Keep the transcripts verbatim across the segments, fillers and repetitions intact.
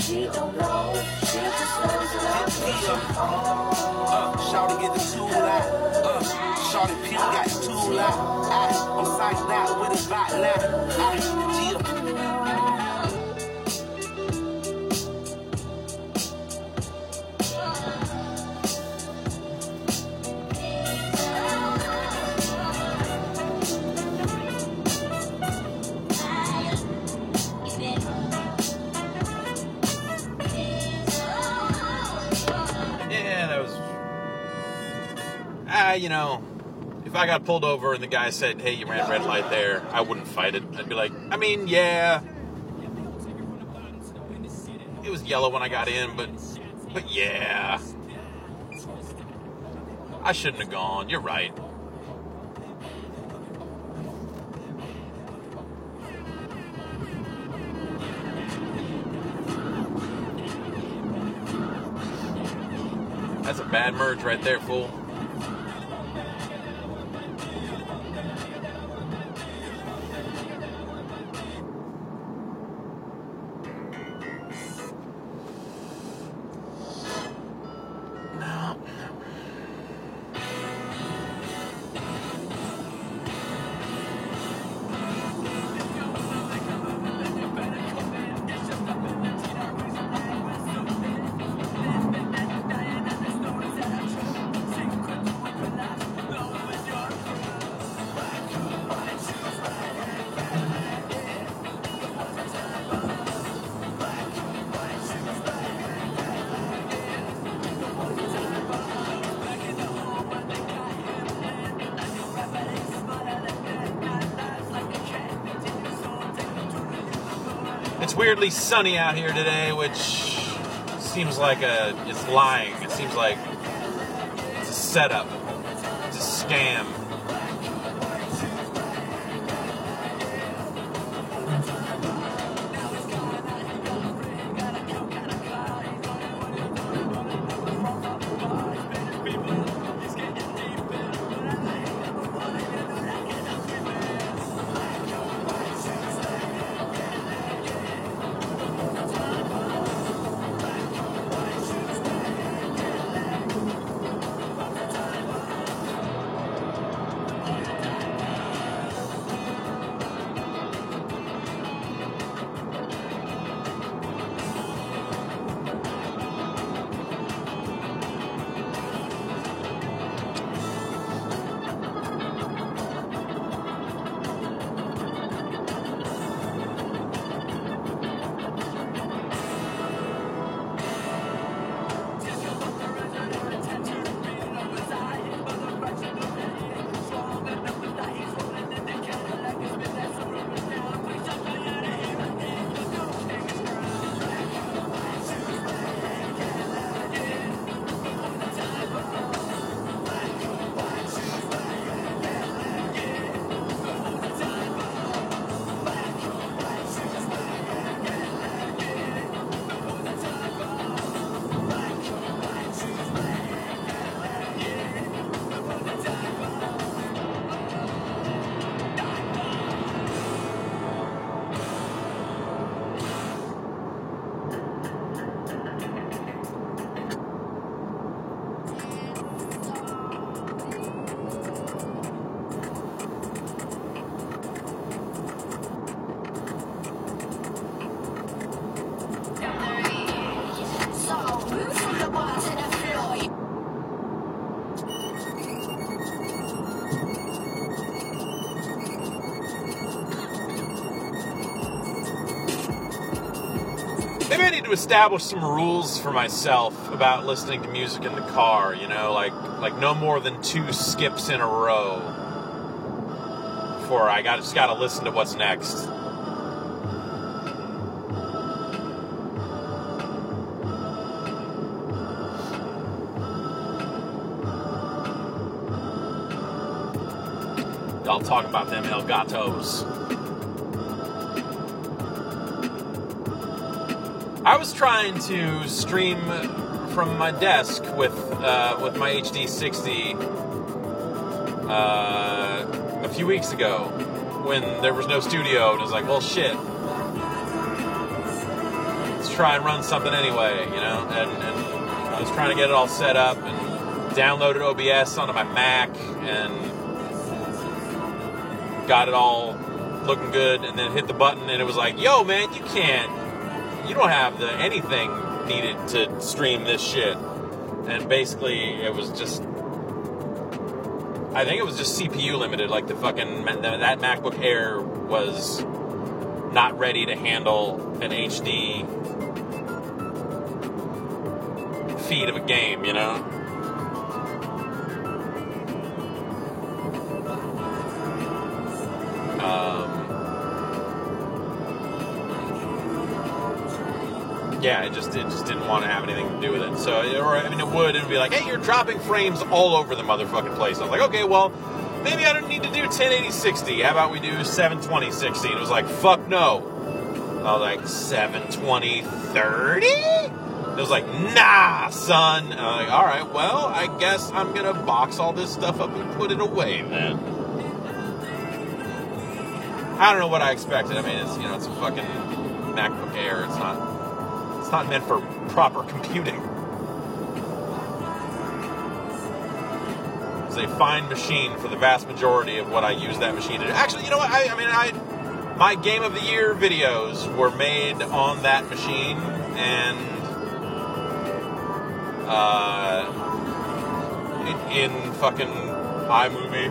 she don't know. She just knows that I'm uh, Shawty get the tool out. Uh, Shawty P got the tool out. I, I'm psyched out with a back line. I, yeah. Uh, you know, if I got pulled over and the guy said, hey, you ran red light there, I wouldn't fight it. I'd be like, I mean, yeah, it was yellow when I got in, but, but yeah, I shouldn't have gone. You're right. That's a bad merge right there, fool. It's weirdly sunny out here today, which seems like a, it's lying. It seems like it's a setup. It's a scam. Maybe I need to establish some rules for myself about listening to music in the car, you know, like like no more than two skips in a row before I got just got to listen to what's next. I'll talk about them El Gatos. I was trying to stream from my desk with uh, with my H D sixty uh, a few weeks ago when there was no studio, and I was like, well, shit. Let's try and run something anyway, you know, and, and I was trying to get it all set up and downloaded O B S onto my Mac and got it all looking good, and then hit the button and it was like, yo man, you can't, you don't have the anything needed to stream this shit. And basically it was just, I think it was just C P U limited, like the fucking, that MacBook Air was not ready to handle an H D feed of a game, you know? Um, yeah, it just it just didn't want to have anything to do with it. So, or I mean, it would. It would be like, hey, you're dropping frames all over the motherfucking place. I was like, okay, well, maybe I don't need to do ten eighty sixty. How about we do seven twenty sixty? And it was like, fuck no. I was like, seven twenty thirty? It was like, nah, son. And I'm like, all right, well, I guess I'm gonna box all this stuff up and put it away then. I don't know what I expected. I mean, it's, you know, it's a fucking MacBook Air. It's not, it's not meant for proper computing. It's a fine machine for the vast majority of what I use that machine to do. Actually, you know what? I, I mean, I, my Game of the Year videos were made on that machine, and uh, in, in fucking iMovie.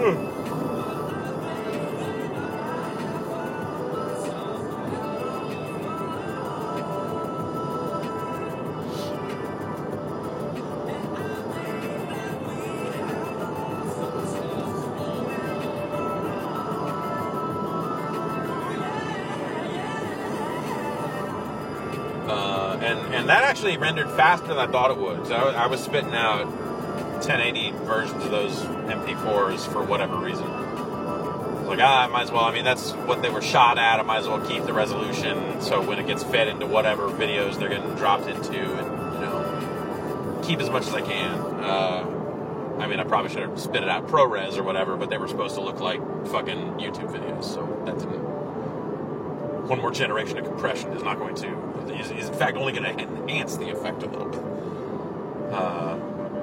And, and that actually rendered faster than I thought it would. So I, I was spitting out ten eighty versions of those M P fours for whatever reason. I was like, ah, I might as well. I mean, that's what they were shot at. I might as well keep the resolution so when it gets fed into whatever videos they're getting dropped into, and, you know, keep as much as I can. Uh, I mean, I probably should have spit it out ProRes or whatever, but they were supposed to look like fucking YouTube videos, so that didn't. One more generation of compression is not going to, is, is in fact only going to enhance the effect a little bit. Uh,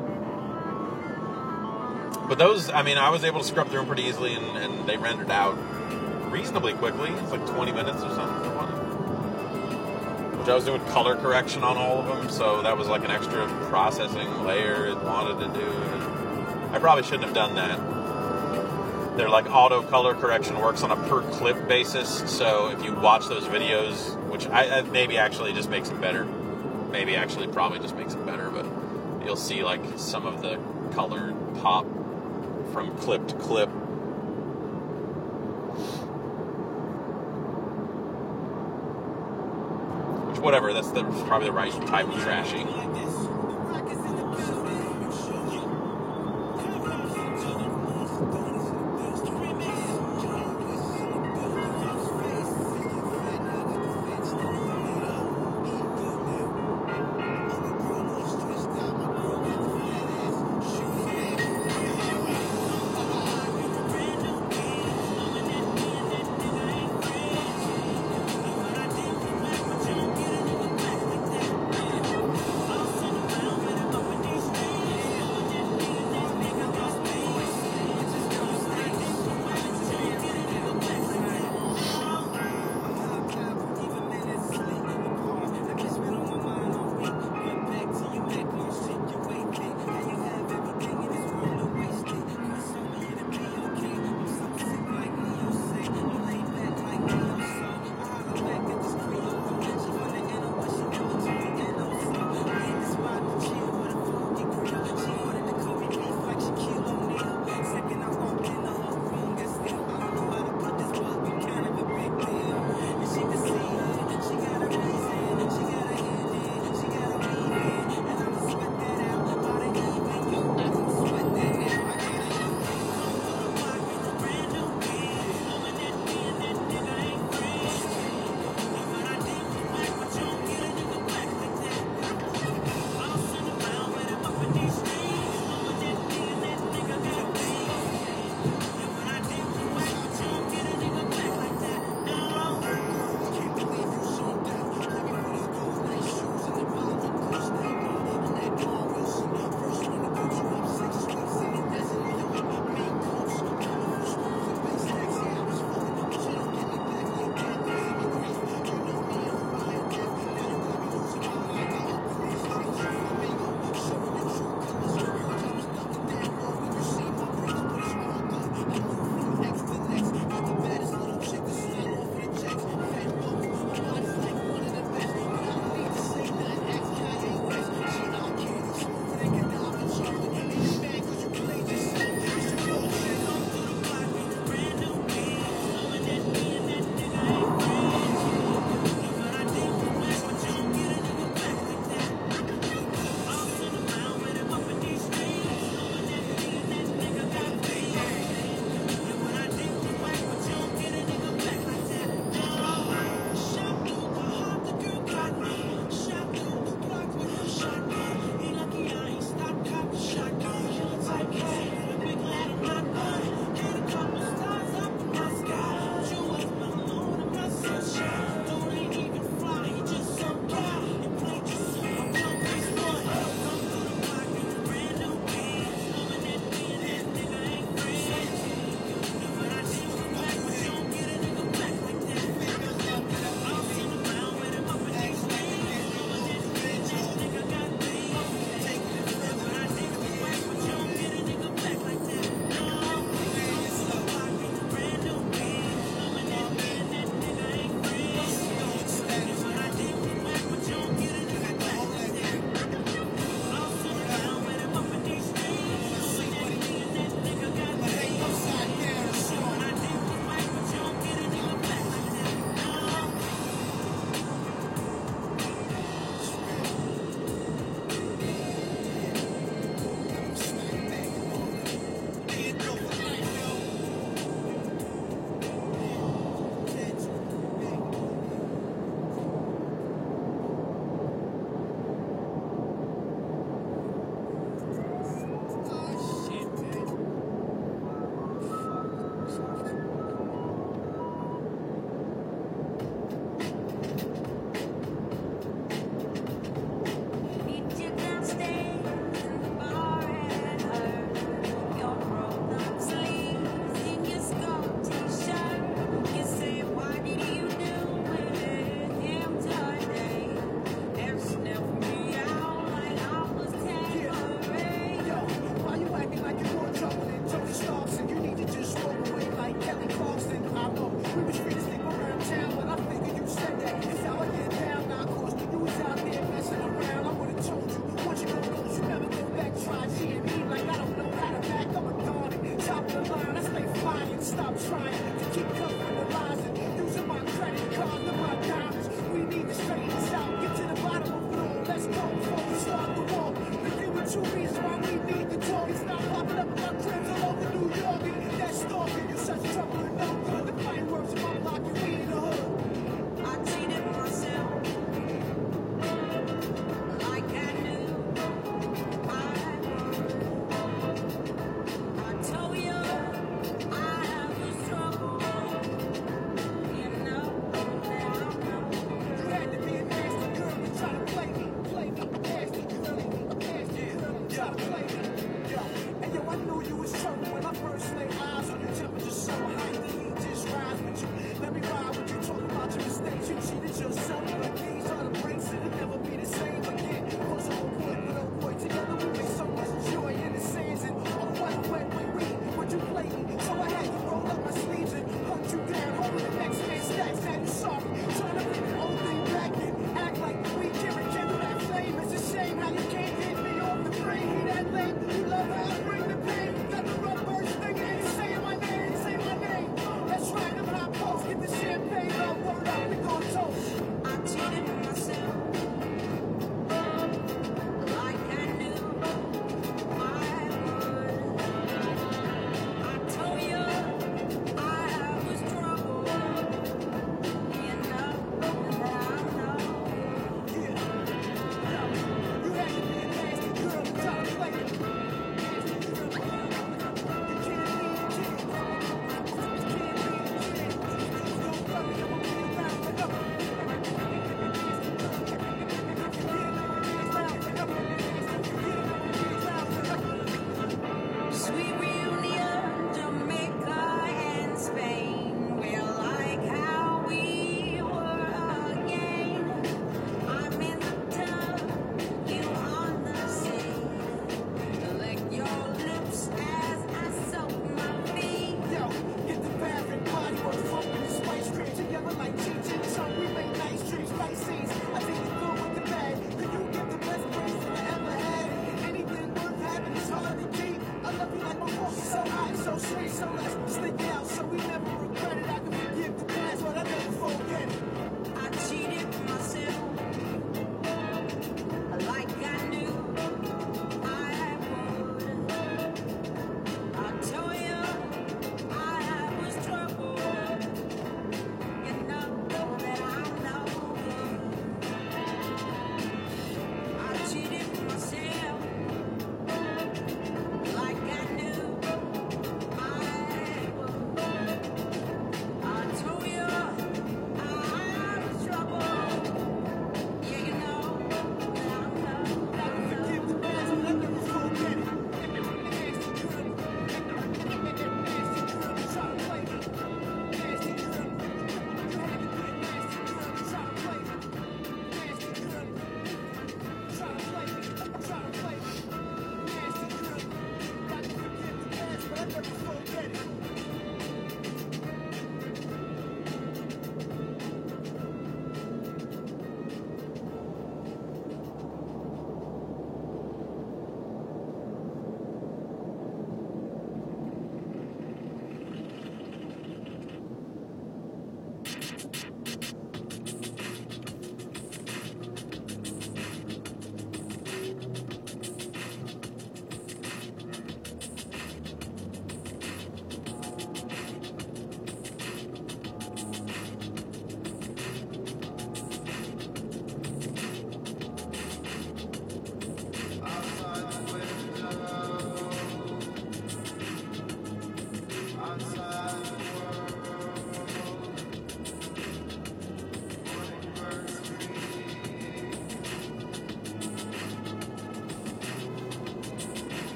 but those, I mean, I was able to scrub through them pretty easily, and, and they rendered out reasonably quickly. It's like twenty minutes or something for one. Which I was doing color correction on all of them, so that was like an extra processing layer it wanted to do. And I probably shouldn't have done that. They're like auto color correction works on a per clip basis, so if you watch those videos, which I, I maybe actually just makes it better, maybe actually probably just makes it better, but you'll see like some of the color pop from clip to clip. Which, whatever, that's the, probably the right type of trashy.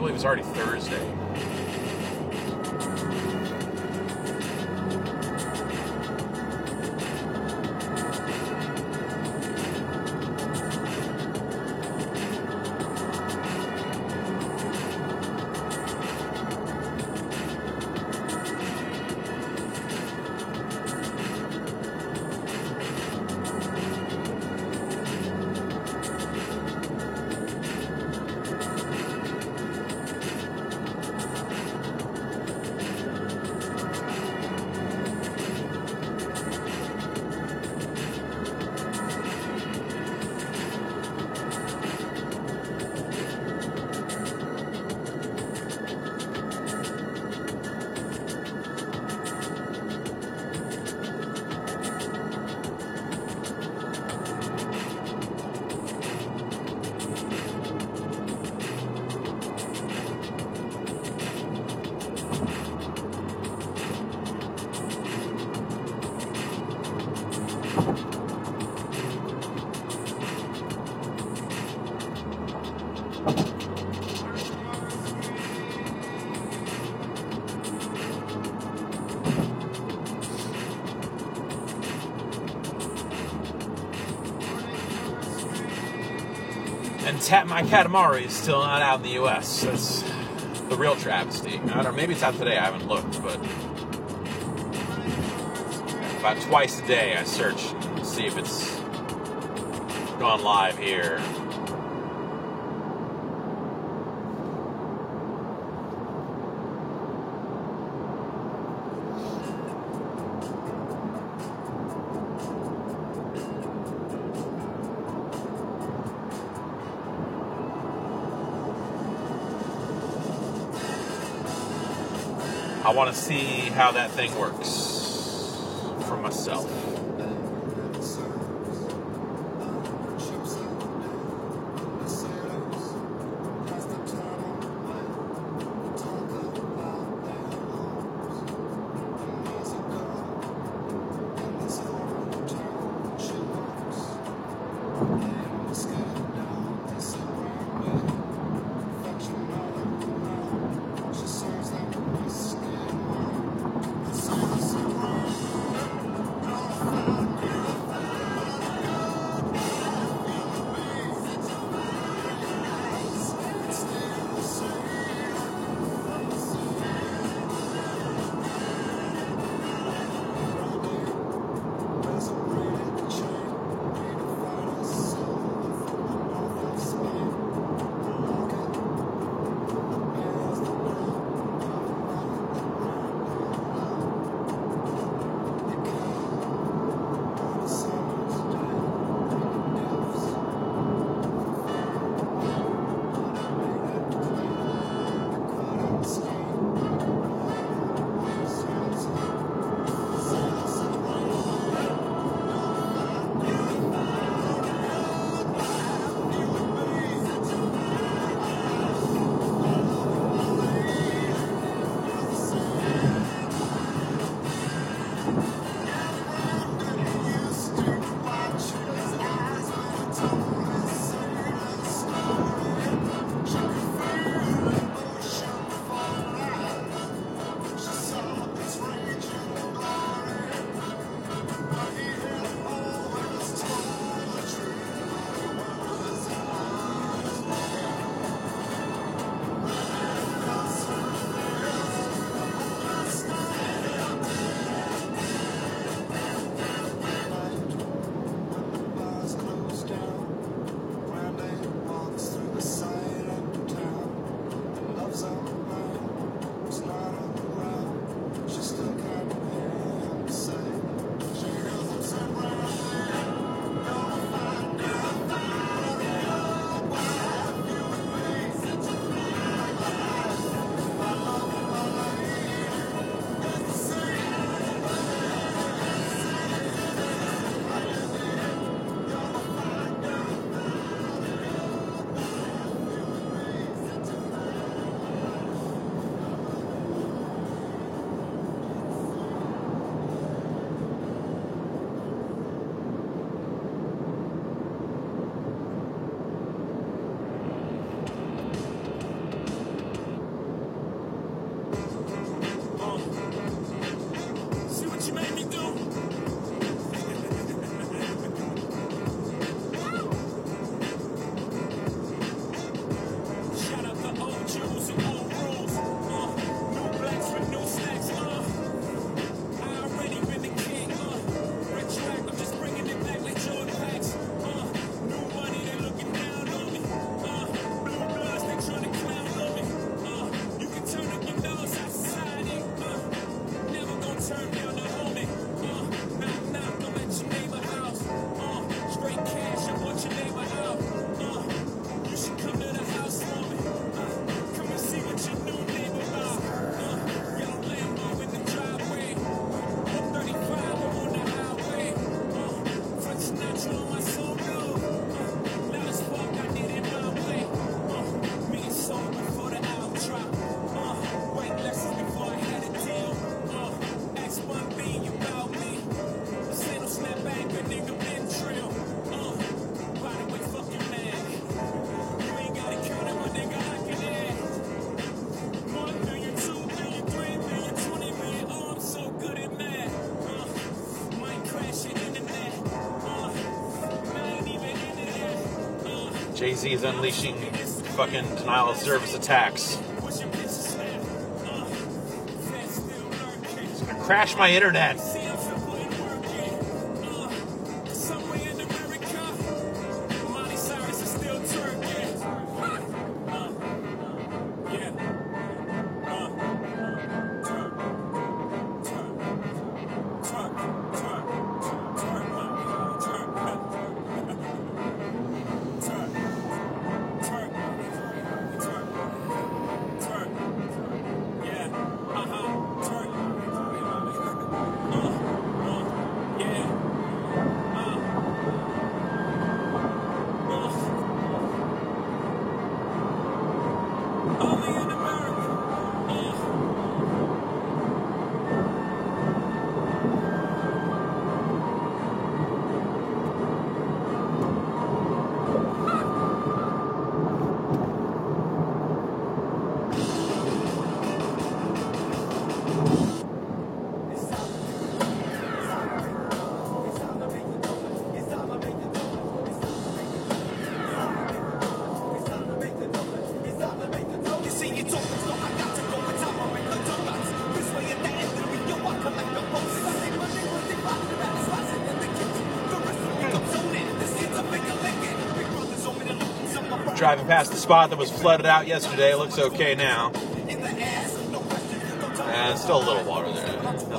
believe it's already Thursday. And Tap My Katamari is still not out in the U S. That's the real travesty. I don't know, maybe it's out today, I haven't looked, but about twice a day I search and see if it's gone live here. I want to see how that thing works for myself. Jay-Z is unleashing fucking denial of service attacks. It's gonna crash my internet. Driving past the spot that was flooded out yesterday, it looks okay now. And still a little water there.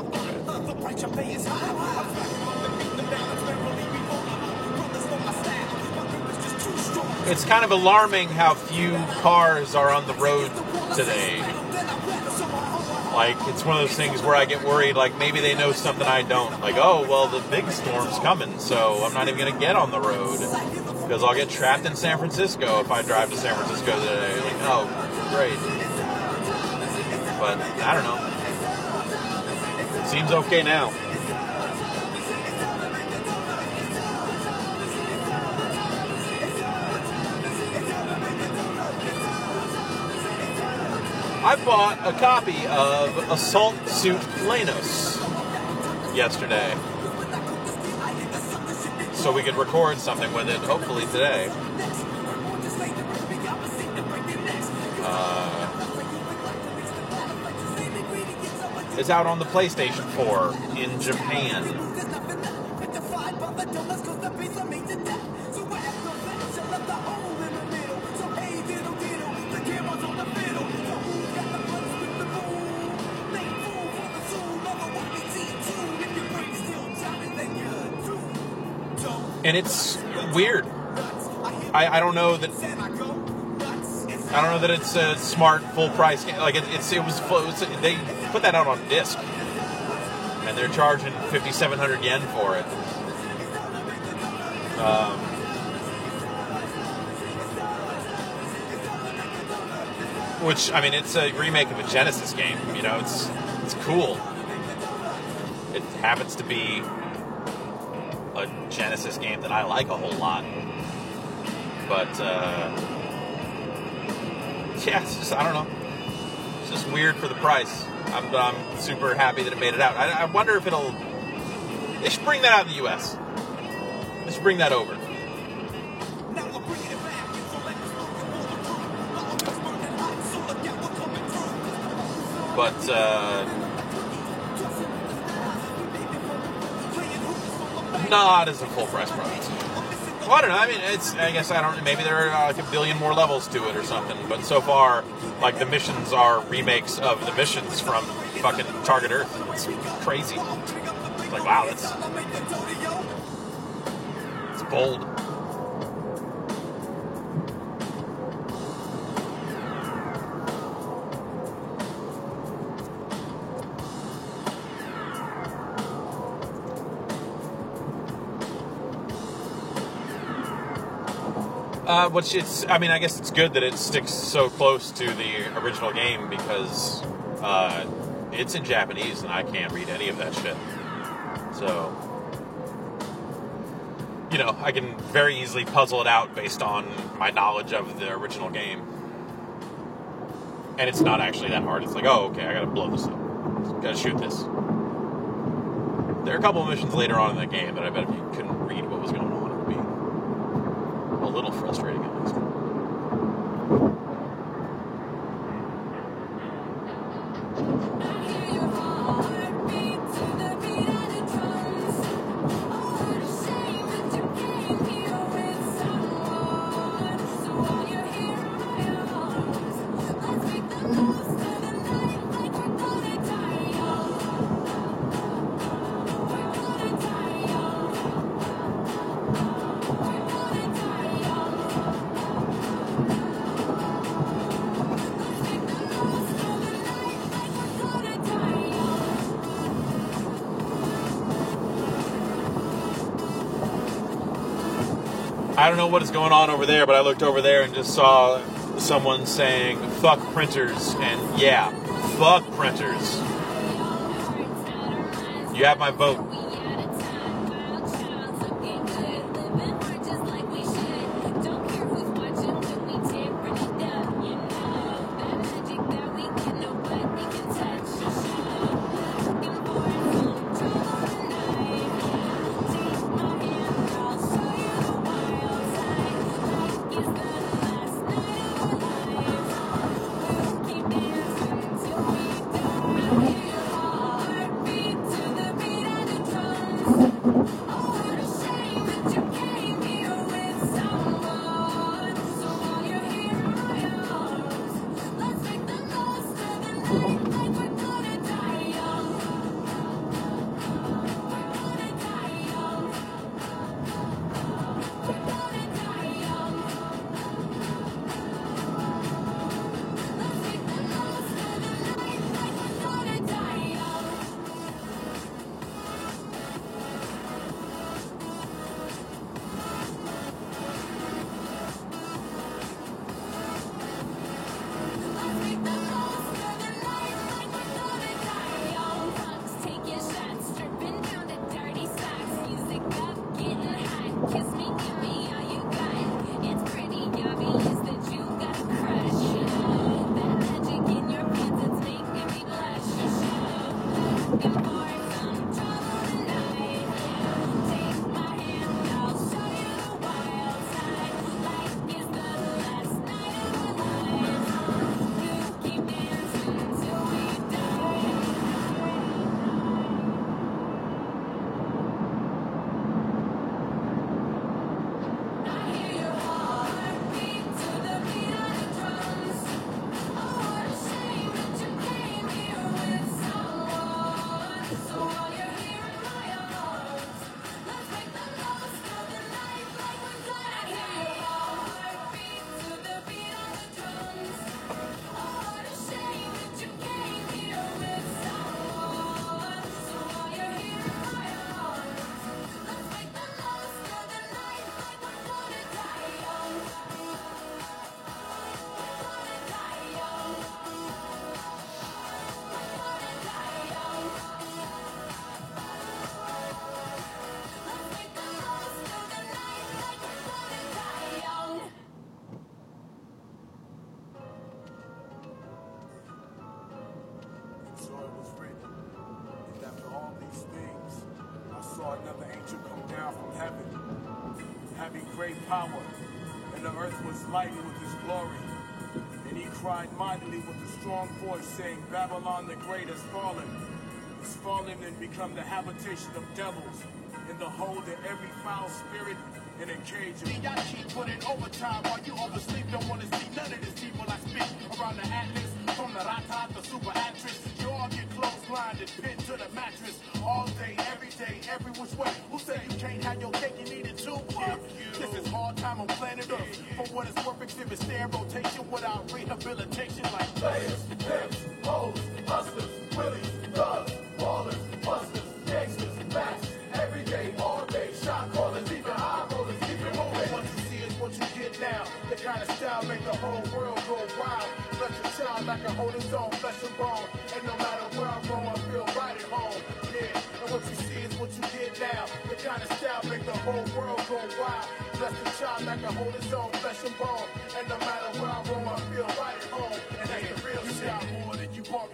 It's kind of alarming how few cars are on the road today. Like, it's one of those things where I get worried, like, maybe they know something I don't. Like, oh, well, the big storm's coming, so I'm not even going to get on the road. Because I'll get trapped in San Francisco if I drive to San Francisco today. Like, oh, great. But, I don't know. Seems okay now. I bought a copy of Assault Suit Lanos yesterday, so we could record something with it, hopefully today. Uh, it's out on the PlayStation four in Japan. And it's weird. I, I don't know that. I don't know that it's a smart full price game. Like it, it's it was, it was they put that out on disc, and they're charging fifty-seven hundred yen for it. Um, which I mean, it's a remake of a Genesis game. You know, it's it's cool. It happens to be a Genesis game that I like a whole lot, but uh, yeah, it's just, I don't know, it's just weird for the price. I'm, I'm super happy that it made it out. I, I wonder if it'll, they should bring that out in the U S. They should bring that over. But uh, not as a full price product. Well, I don't know. I mean, it's. I guess I don't. Maybe there are uh, like a billion more levels to it or something. But so far, like the missions are remakes of the missions from fucking Target Earth. It's crazy. It's like, wow, that's it's bold. Uh, which it's, I mean, I guess it's good that it sticks so close to the original game because uh, it's in Japanese and I can't read any of that shit. So, you know, I can very easily puzzle it out based on my knowledge of the original game. And it's not actually that hard. It's like, oh, okay, I gotta blow this up. Gotta shoot this. There are a couple of missions later on in the game that I bet if you couldn't read what was going on, it would be a little frustrating at least. I don't know what is going on over there, but I looked over there and just saw someone saying, fuck printers, and yeah, fuck printers. You have my vote. Another angel come down from heaven, having great power, and the earth was lightened with his glory. And he cried mightily with a strong voice, saying, Babylon the great has fallen, is fallen and become the habitation of devils, in the hold of every foul spirit, in a cage of... Y'all keep putting overtime while you oversleep. Don't want to see none of this people I spit around the atlas, from the rata, the super actress. You all get clotheslined and pinned to the mattress all day, every day, every which way. Who said you can't have your cake and eat it too? Fuck you. This is hard time on planet Earth. For what it's worth, exhibit stand rotation without rehabilitation like players, pimps, hoes, hustlers, willies, thugs, ballers, busters, gangsters, bats, every day, all day, shot callers, even eye rollers, keep it moving. What you see is what you get now. The kind of style make the whole world go wild. Let your child like a hold his own flesh and bone. And no matter where I'm from, I feel right at home. Yeah, and what you see is what you get now. The kind of style make the whole world go wild. Let your child like a hold his own flesh and bone. And no matter where I roam, I feel right at home. And that's the real shit. You got more than you bargained for.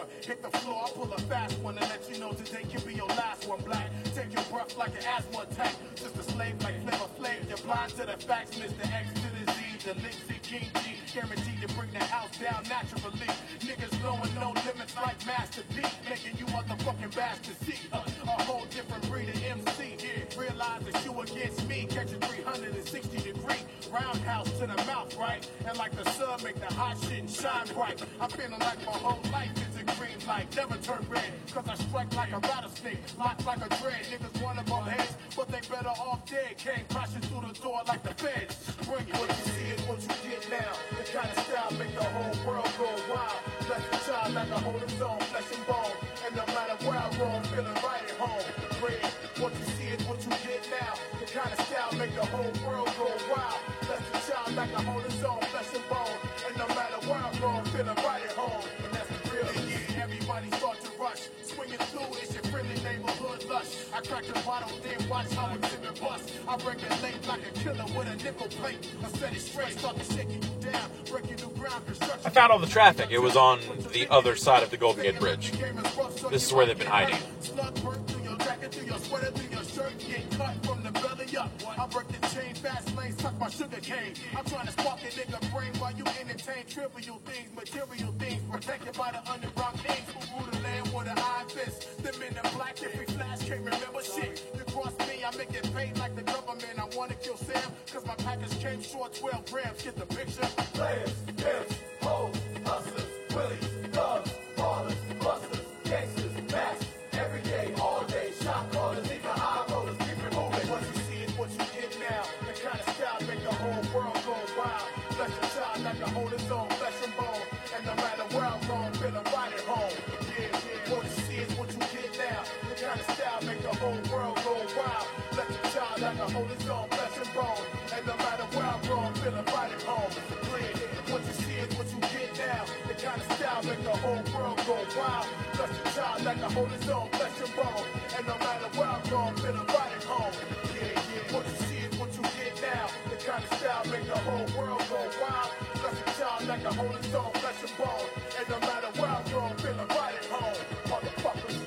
one. Hit the floor, I pull a fast one and let you know today can be your last one. Black, take your breath like an asthma attack. Just a slave like Flavor Flav. You're blind to the facts, Mister X to the Z. The Lipsy King G, guaranteed to bring the house down naturally. Niggas blowing no limits like Master P, making you motherfucking bastards see uh, a whole different breed of M C. Yeah, realize that you against me, catch a three hundred sixty degree roundhouse to the mouth, right? And like the sun, make the hot shit and shine bright. I'm feeling like my whole life is a green light, never turn red, cause I strike like a rattlesnake, locked like a dread. Niggas wanna bump heads, but they better off dead. Came crashing through the door like the feds. Bring it, what you see is what you get now. The kind of style make the whole world go wild. Bless the child like a hold his own, flesh and bone. And no matter where I roam, feeling right at home. Bring it, what you see is what you get now. The kind of style make the whole world go wild. Bless the child like a hold his own, flesh and bone. And no matter where I roam, feeling right at home. And that's the real. And yeah, everybody start to rush. Swinging through, it's your friendly neighborhood lush. I crack the bottle, then watch how it's in the bust. I break it late like a killer with a nickel plate. I set it straight, start to shaking you down. Breaking new ground, construction. I found all the traffic. It was on the other side of the Golden Gate Bridge. This is where they've been hiding. Slug burn through your jacket, through your sweater, through your shirt, get cut from the belly up. I break the chain, fast lanes, tuck my sugar cane. I'm trying to spark a nigga brain while you entertain trivial things, material things, protected by the underground kings who rule the land with an iron fist. Them in the black, if we flash, can't remember shit. You cross me, I make it pay like the government. I wanna kill Sam, cause my package came short, twelve grams. Get the picture? Players, pimps, hoes, hustlers, willies, thugs, ballers, busters, gangsters, bats, every day, all day, shot callers, even high rollers, keep it moving. What you see is what you get now. The kind of style make the whole world go wild. Bless the child like a hold his own, flesh and bone. And no matter where I'm going, feeling right at home. Yeah, yeah, what you see is what you get now. The kind of style make the whole world go wild. Bless the child like a hold his own, flesh and bone. And no matter where I'm going, feeling right at home. Yeah, yeah, what you see is what you get now. The kind of style make the whole world go wild. Bless the child like a hold his own, flesh and bone. And no matter where I'm going, feeling right at home. Yeah, yeah, what you see is what you get now. The kind of style make the whole world go wild. Bless the child like a hold his own, flesh and bone. And no matter where I'm going, feeling right at home. Motherfuckers.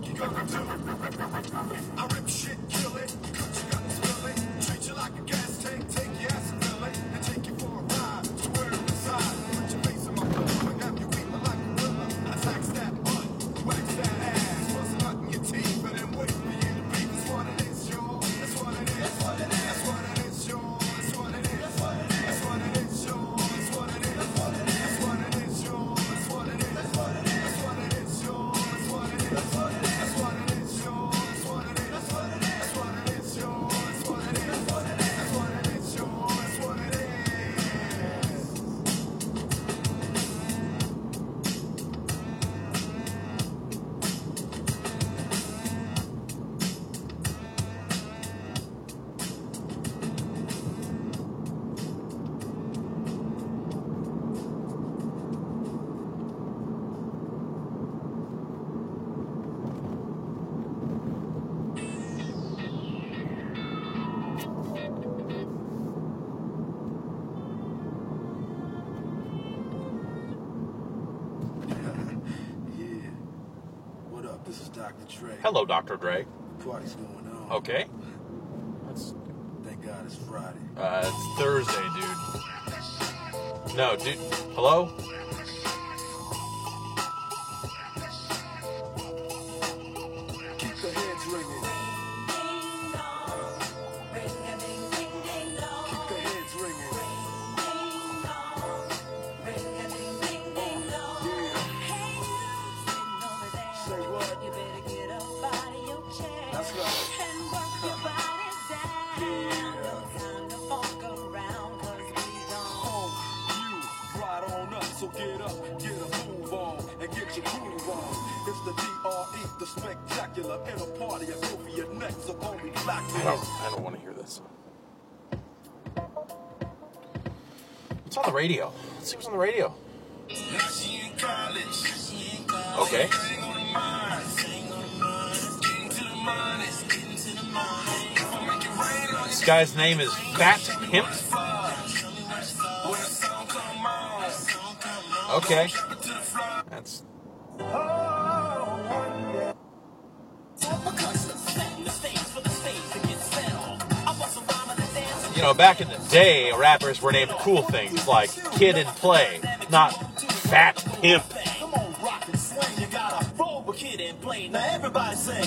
you gonna do? I rip shit, kill it, cut you, cut and spill it, treat you like a gas tank, take your ass and fill it, and take you for a ride to where it resides. Put your face in my pillow and have you weeping like a gorilla. I tax that butt, wax that ass, bust a nut in your teeth, and then wait for you to beat. That's what it is, y'all. That's what it is. That's what it is. That's what it is, y'all. That's what it is. That's what it is. That's what it is, y'all. That's what it is. That's what it is. That's what it is, y'all. That's what it is. That's what it is. That's what it is, y'all. That's what it is. That's what it is. That's what it is, y'all. That's what it is. That's what it is. That's what it is, y'all. That's what it is. That's what it is. That's what it is, y'all. That's what it is. Yeah. What up? This is Doctor Dre. Hello, Doctor Dre. Party's going on. Okay. That's, thank God it's Friday. Uh, it's Thursday, dude. No, dude. Hello? Keep the heads ringing. Keep the heads ringing. Say what? That's right. Home, you ride on up, so get up, get a move on, and get your groove on. It's the D R E, the spectacular, in a party, I go for your neck, so call me Black I don't, I don't want to hear this. What's on the radio? Let's see what's on the radio. Now she in college. Okay. Getting to the money. Getting to the money. Make it rain on This guy's name is Fat Pimp. when the sun come on. Okay. That's. You know, back in the day, rappers were named cool things like Kid and Play, not Fat Pimp. Come on, rock and swing, you gotta roll with Kid and Play. Now everybody sing.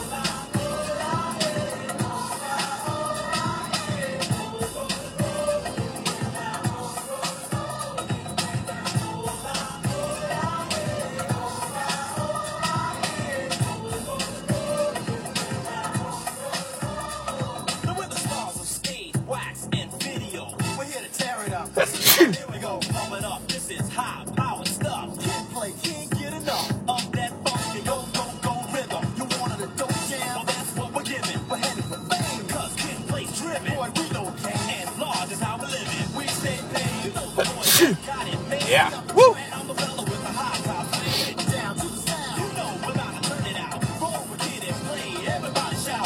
Now we're the stars of stage, wax, and video. We're here to tear it up. Here we go, pump it up. This is high power stuff. Kid Play, can't get enough of that funky go go go rhythm. You wanted a dope jam? Well, that's what we're giving. We're headed for fame, cause Kid Play's driven. Boy, we know game and large is how we're living. We stay paid, you know the boy got it made. Yeah. Woo! I'm the fella with the high top, bring it down to the sound. You know we're about to turn it out. Roll with Kid and Play, everybody shout.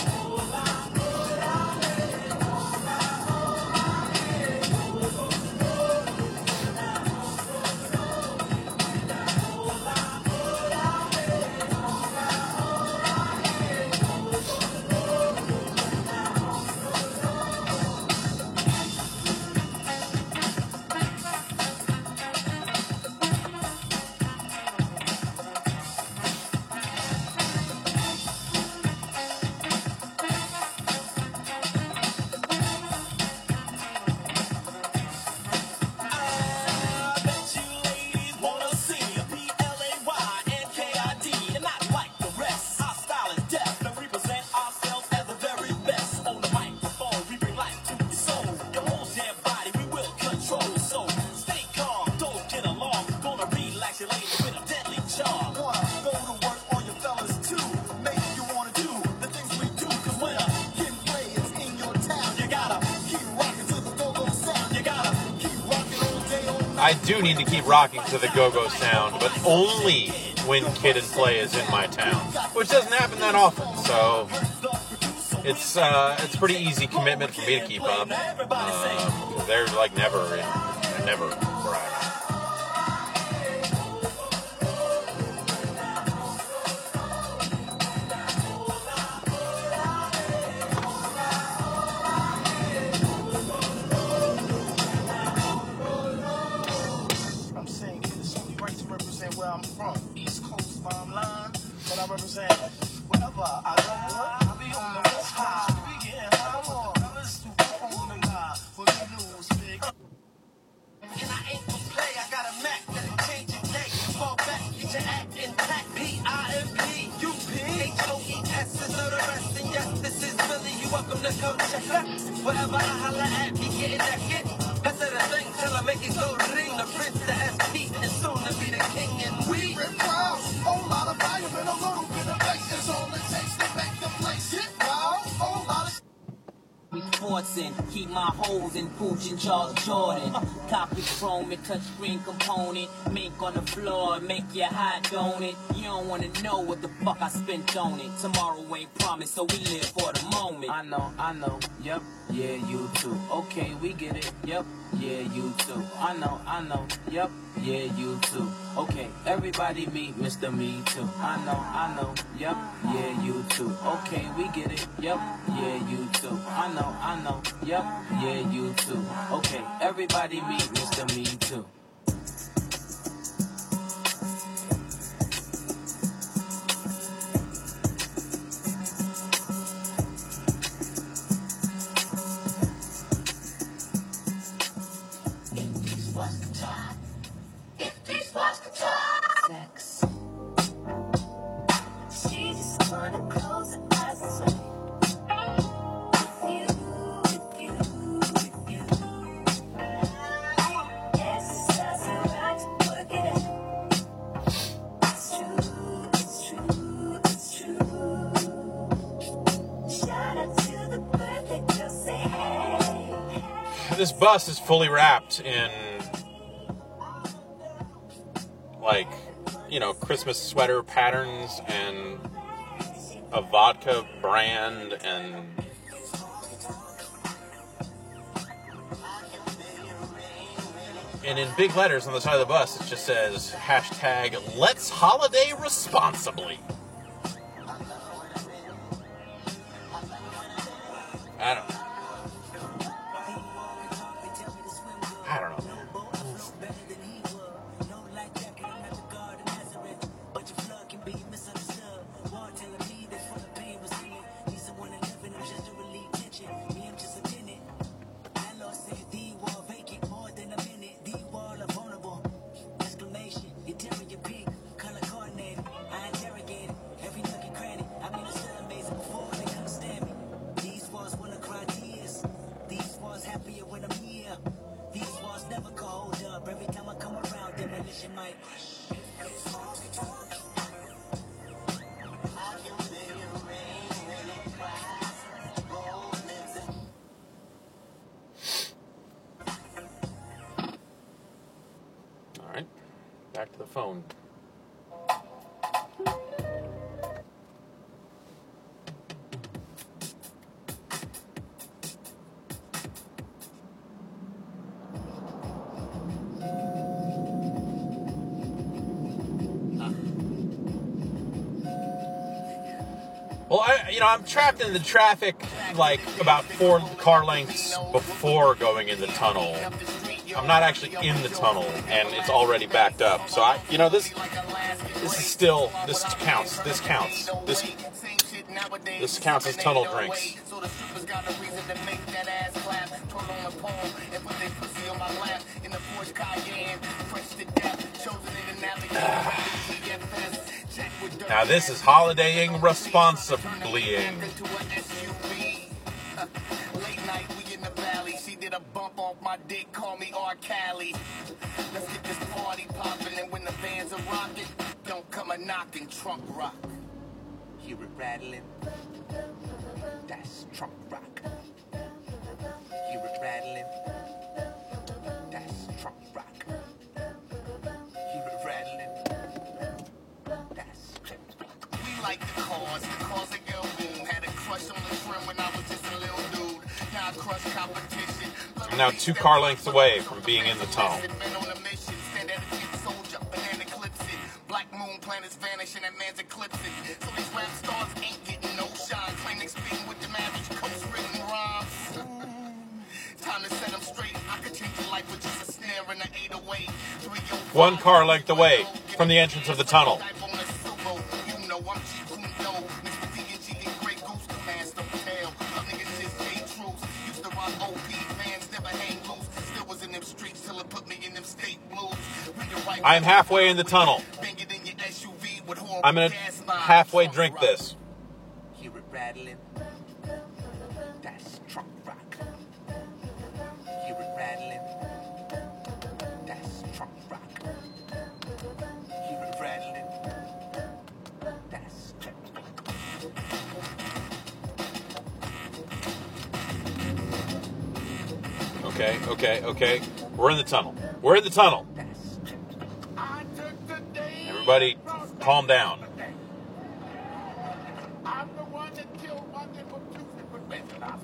I bet you ladies wanna see a P L A Y and K I D, and not like the rest. Our style is deaf, and we present ourselves as the very best. On the microphone, we bring life to your soul. Your whole damn body, we will control. So stay calm, don't get along. Gonna relax your ladies with a deadly charm. Wanna go to work on your fellas too. Make you wanna do the things we do. Cause when a Kid Play is in your town, you gotta keep rocking to the go-go sound. You gotta keep rocking all day, all night. I do need to keep rocking to the go-go sound, but only when Kid and Play is in my town, which doesn't happen that often. So it's uh, it's a pretty easy commitment for me to keep up. Um, they're like never, in, they're never where I'm at. welcome to come check that. Whatever I holla at, be getting that hit. That's the thing till I make it go ring. The prince, the S P, and soon to be the king. And we Rip wild, whole lot of volume and a little bit of bass is all it takes to make the place hit wild. Whole lot of we forcing, keep my hoes in Pooch and Charles Jordan. Copy chrome and touchscreen component. Mink on the floor, make you hot, don't it? You don't wanna know what the fuck I spent on it. Tomorrow ain't promised, so we live for the moment. I know, I know, yep, yeah, you too. Okay, we get it, yep, yeah, you too. I know, I know, yep, yeah, you too. Okay, everybody meet Mister Me Too. I know, I know, yep, yeah, you too. Okay, we get it, yep, yeah, you too. I know, I know, yep, yeah, you too. Okay, everybody meet Mister Me Too. Sex. She just wanna close her eyes and say, with you, with you, with you. Exercise her right to work it out. It's true, it's true, it's true. Shout out to the birthday girl, say hey. This bus is fully wrapped in, like, you know, Christmas sweater patterns and a vodka brand and and in big letters on the side of the bus it just says hashtag let's holiday responsibly. I don't know. I don't know. Back to the phone. Well, I, you know, I'm trapped in the traffic like about four car lengths before going in the tunnel. I'm not actually in the tunnel, and it's already backed up. So I, you know, this, this is still, this counts. This counts. This, this counts as tunnel drinks. Now this is holidaying responsibly. A bump off my dick, call me R. Cali. Let's get this party poppin', and when the bands are rockin', don't come a knockin', trunk rock. Hear it rattling? That's trunk rock. Hear it rattling? That's trunk rock. Hear it rattling? That's trunk rock. We like the cars, the cars that go boom. Had a crush on the trim when I was just a little dude. Now I crush competition. I'm now two car lengths away from being in the tunnel. Black moon planets vanish and that man's eclipsing. So these rap stars ain't getting no shine. Claim they spitting with the average coast written rhymes. Time to set them straight. I could change your life with just a snare and an eight oh eight. One car length away from the entrance of the tunnel. You know I'm G Kundo. Mister D and G and Grey Goose. Master Pale. Some niggas just J Truths. Used to rock O P. Fans never hang loose. Still was in them streets till it put me in them state blues. I'm halfway in the tunnel. I'm gonna halfway drink this. Hear it rattling? That's trunk rock. Hear it rattling. That's trunk rock. Hear it rattling. That's trunk rock. Okay, okay, okay. We're in the tunnel. We're in the tunnel. I took the day. Everybody, calm down. I'm the one that killed Monday for Tuesday for Methodist.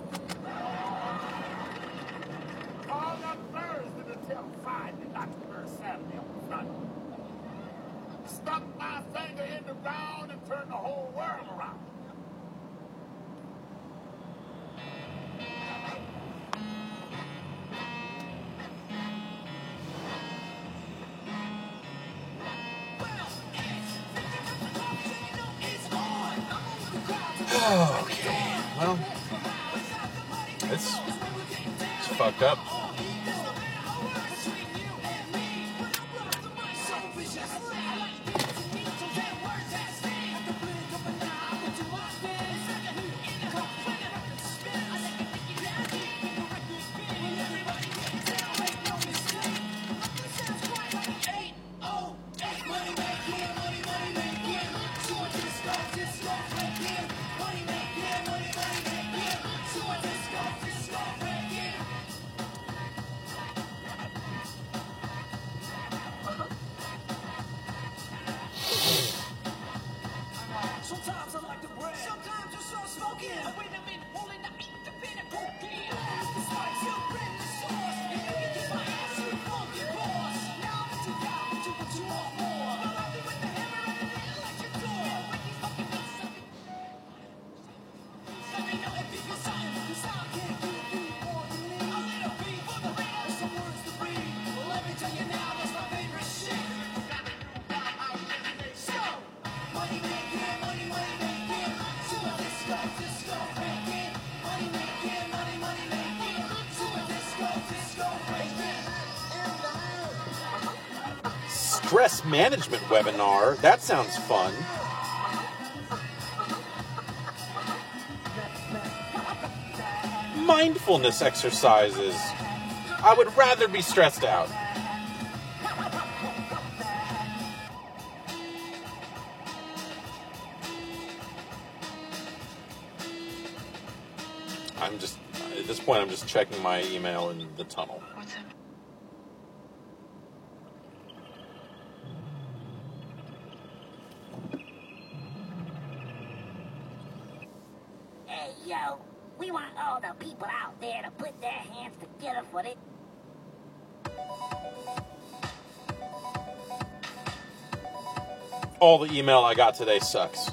Called up Thursday to tell Friday not to burn Saturday on the front. Stuck my finger in the round and turned the whole world around. Okay, well, it's, it's fucked up. Sometimes I like to brag. Sometimes you're so smoking. Wait a minute, holding the independent cookie. Despite your friend, the source. And you can kiss my ass, you funky boss. Now that you got what you what you want more. Well, I'll be with the hammer and the nail at your door. When these fucking beats up. Let me know if you feel something. Cause I can't give you more than me. A little beat for the readers, some words to read. Well, let me tell you now, that's my favorite shit. So, money making, money, money making. Super disco, disco making. Money making, money, money making. Super disco, disco making. Stress management webinar. That sounds fun. Mindfulness exercises. I would rather be stressed out. I'm just, at this point, I'm just checking my email in the tunnel. Hey, yo, we want all the people out there to put their hands together for this. All the email I got today sucks.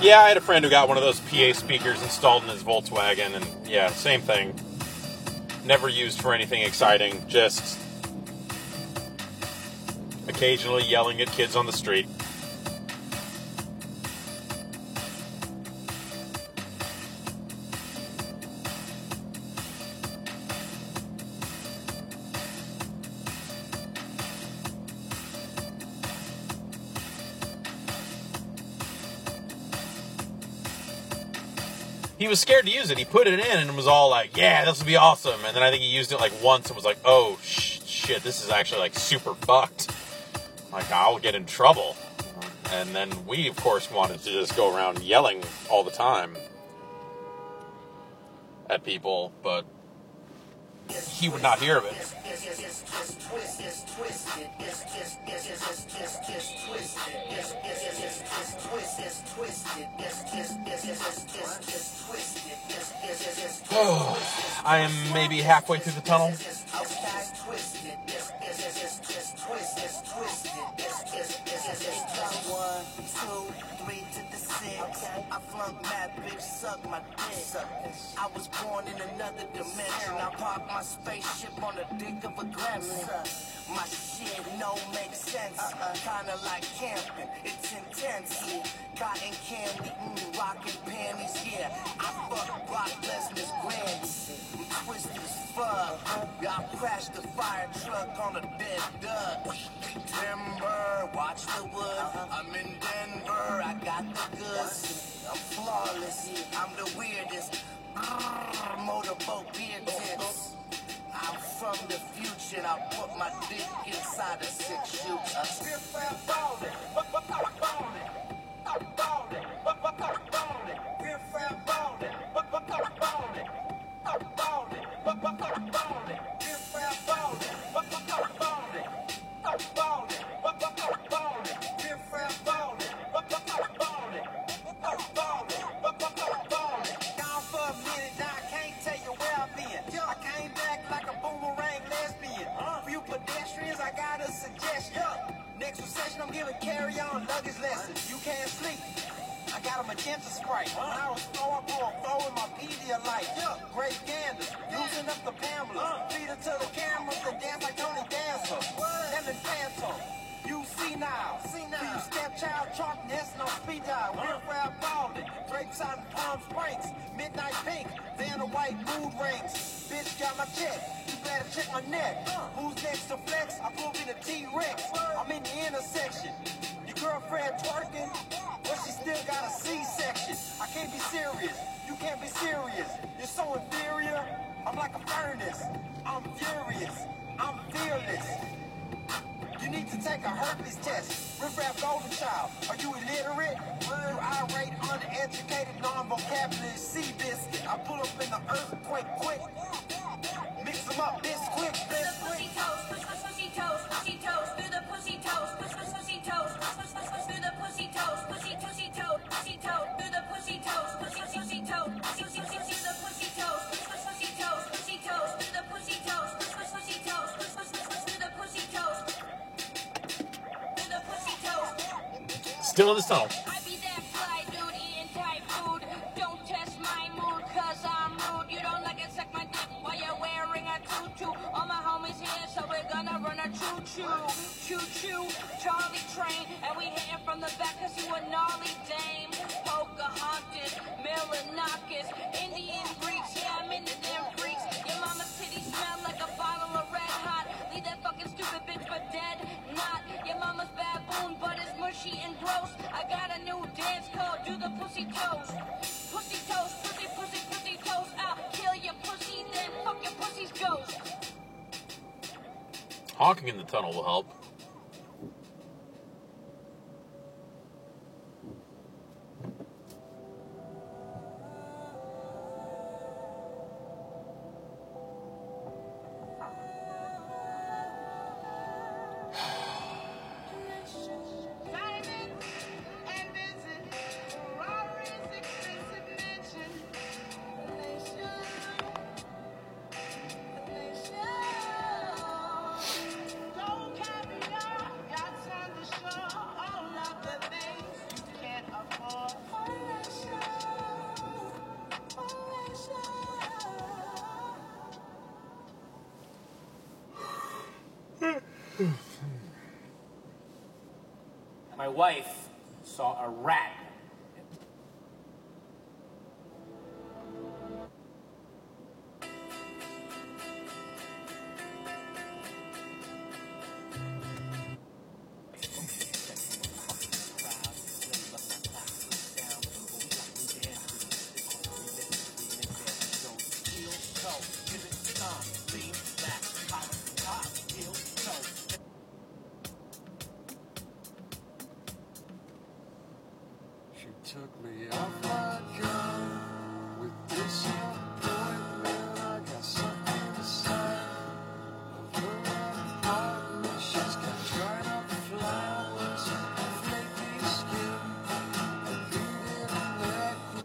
Yeah, I had a friend who got one of those P A speakers installed in his Volkswagen, and yeah, same thing. Never used for anything exciting, just occasionally yelling at kids on the street. He was scared to use it. He put it in and was all like, yeah, this will be awesome. And then I think he used it like once and was like, oh, sh- shit, this is actually like super fucked. Like, I'll get in trouble. And then we, of course, wanted to just go around yelling all the time at people, but he would not hear of it. Oh, I am maybe halfway through the tunnel. One, two, three to the six. I flunk mad bitch, suck my dick. I was born in another dimension. I parked my spaceship on the dick of a gremlin. My shit no make sense. Kinda like camping, it's intense. Cotton candy, mm, rockin' panties, yeah. I fuck Brock Lesnar's granny. I'm twisted as fuck. I crashed the fire truck on a dead duck. Timber, watch the wood. I'm in Denver, I got the goods. I'm flawless, I'm the weirdest. Brrr, motorboat beer tips. I'm from the future, and I put my dick inside a six shooter. If I'm ballin', ballin', ballin', ballin', ballin'. If I'm ballin', ballin', ballin', ballin'. If I'm ballin', ballin', ballin', ballin'. If I'm ballin', ballin', ballin'. Gone for a minute, now I can't tell you where I've been. I came back like a boomerang lesbian. For you pedestrians, I got a suggestion. Next recession, I'm giving carry-on luggage lessons. You can't sleep. I got a magenta Sprite. When I was four, I blew a four in my Pedialyte. Great gander, losing up the Pamela. Feed her to the cameras and dance like Tony Dancer. Lemon Phantom. You see now, see now. You stepchild chalk nesting on speed dial. We're rap ballin', grapes out in Palm Springs. Midnight pink, Vanna White mood rings. Bitch got my check, you better check my neck. Who's next to flex? I pulled in a T-Rex. I'm in the intersection. Your girlfriend twerking, but she still got a C-section. I can't be serious, you can't be serious. You're so inferior, I'm like a furnace. I'm furious, I'm fearless. You need to take a herpes test. Riff Rap Golden Child, are you illiterate? You irate, uneducated, non-vocabulary sea biscuit. I pull up in the earthquake quick. Mix them up, bitch, quick, bitch, quick. Pussy toes, push, push, pussy toes, pussy toes, through the pussy toes, push, push, pussy toes, push, push, push, push, through the pussy toes, pussy, pussy toe, pussy toe, through the pussy toes, pussy, pussy toe, pussy, pussy, pussy, through the pussy toes, push, push, pussy toes, pussy toes, through the pussy toes, push, push, pussy toes, push, push, push, push, through the pussy toes, through the pussy toes. Still in the tunnel. I be that fly dude eating Thai food. Don't test my mood, cause I'm rude. You don't like it, suck my dick while you're wearing a tutu. All my homies here, so we're gonna run a choo-choo. Choo-choo, Charlie train. And we hitting from the back cause you a gnarly dame. Pocahontas, Milonakis, Indian Greeks. Yeah, I'm into them freaks. Your mama's titties smell like a bottle of Red Hot. Leave that fucking stupid bitch for dead. Not your mama's baboon, but it's mushy and gross. I got a new dance called Do the Pussy Toes. Pussy toes, pussy, pussy, pussy toes. I'll kill your pussy, then fuck your pussy's ghost. Honking in the tunnel will help. My wife saw a rat. She took me off my gun with disappointment. I got something to say of her apartment. She's got dried up flowers and flaky skin, a bleeding neck.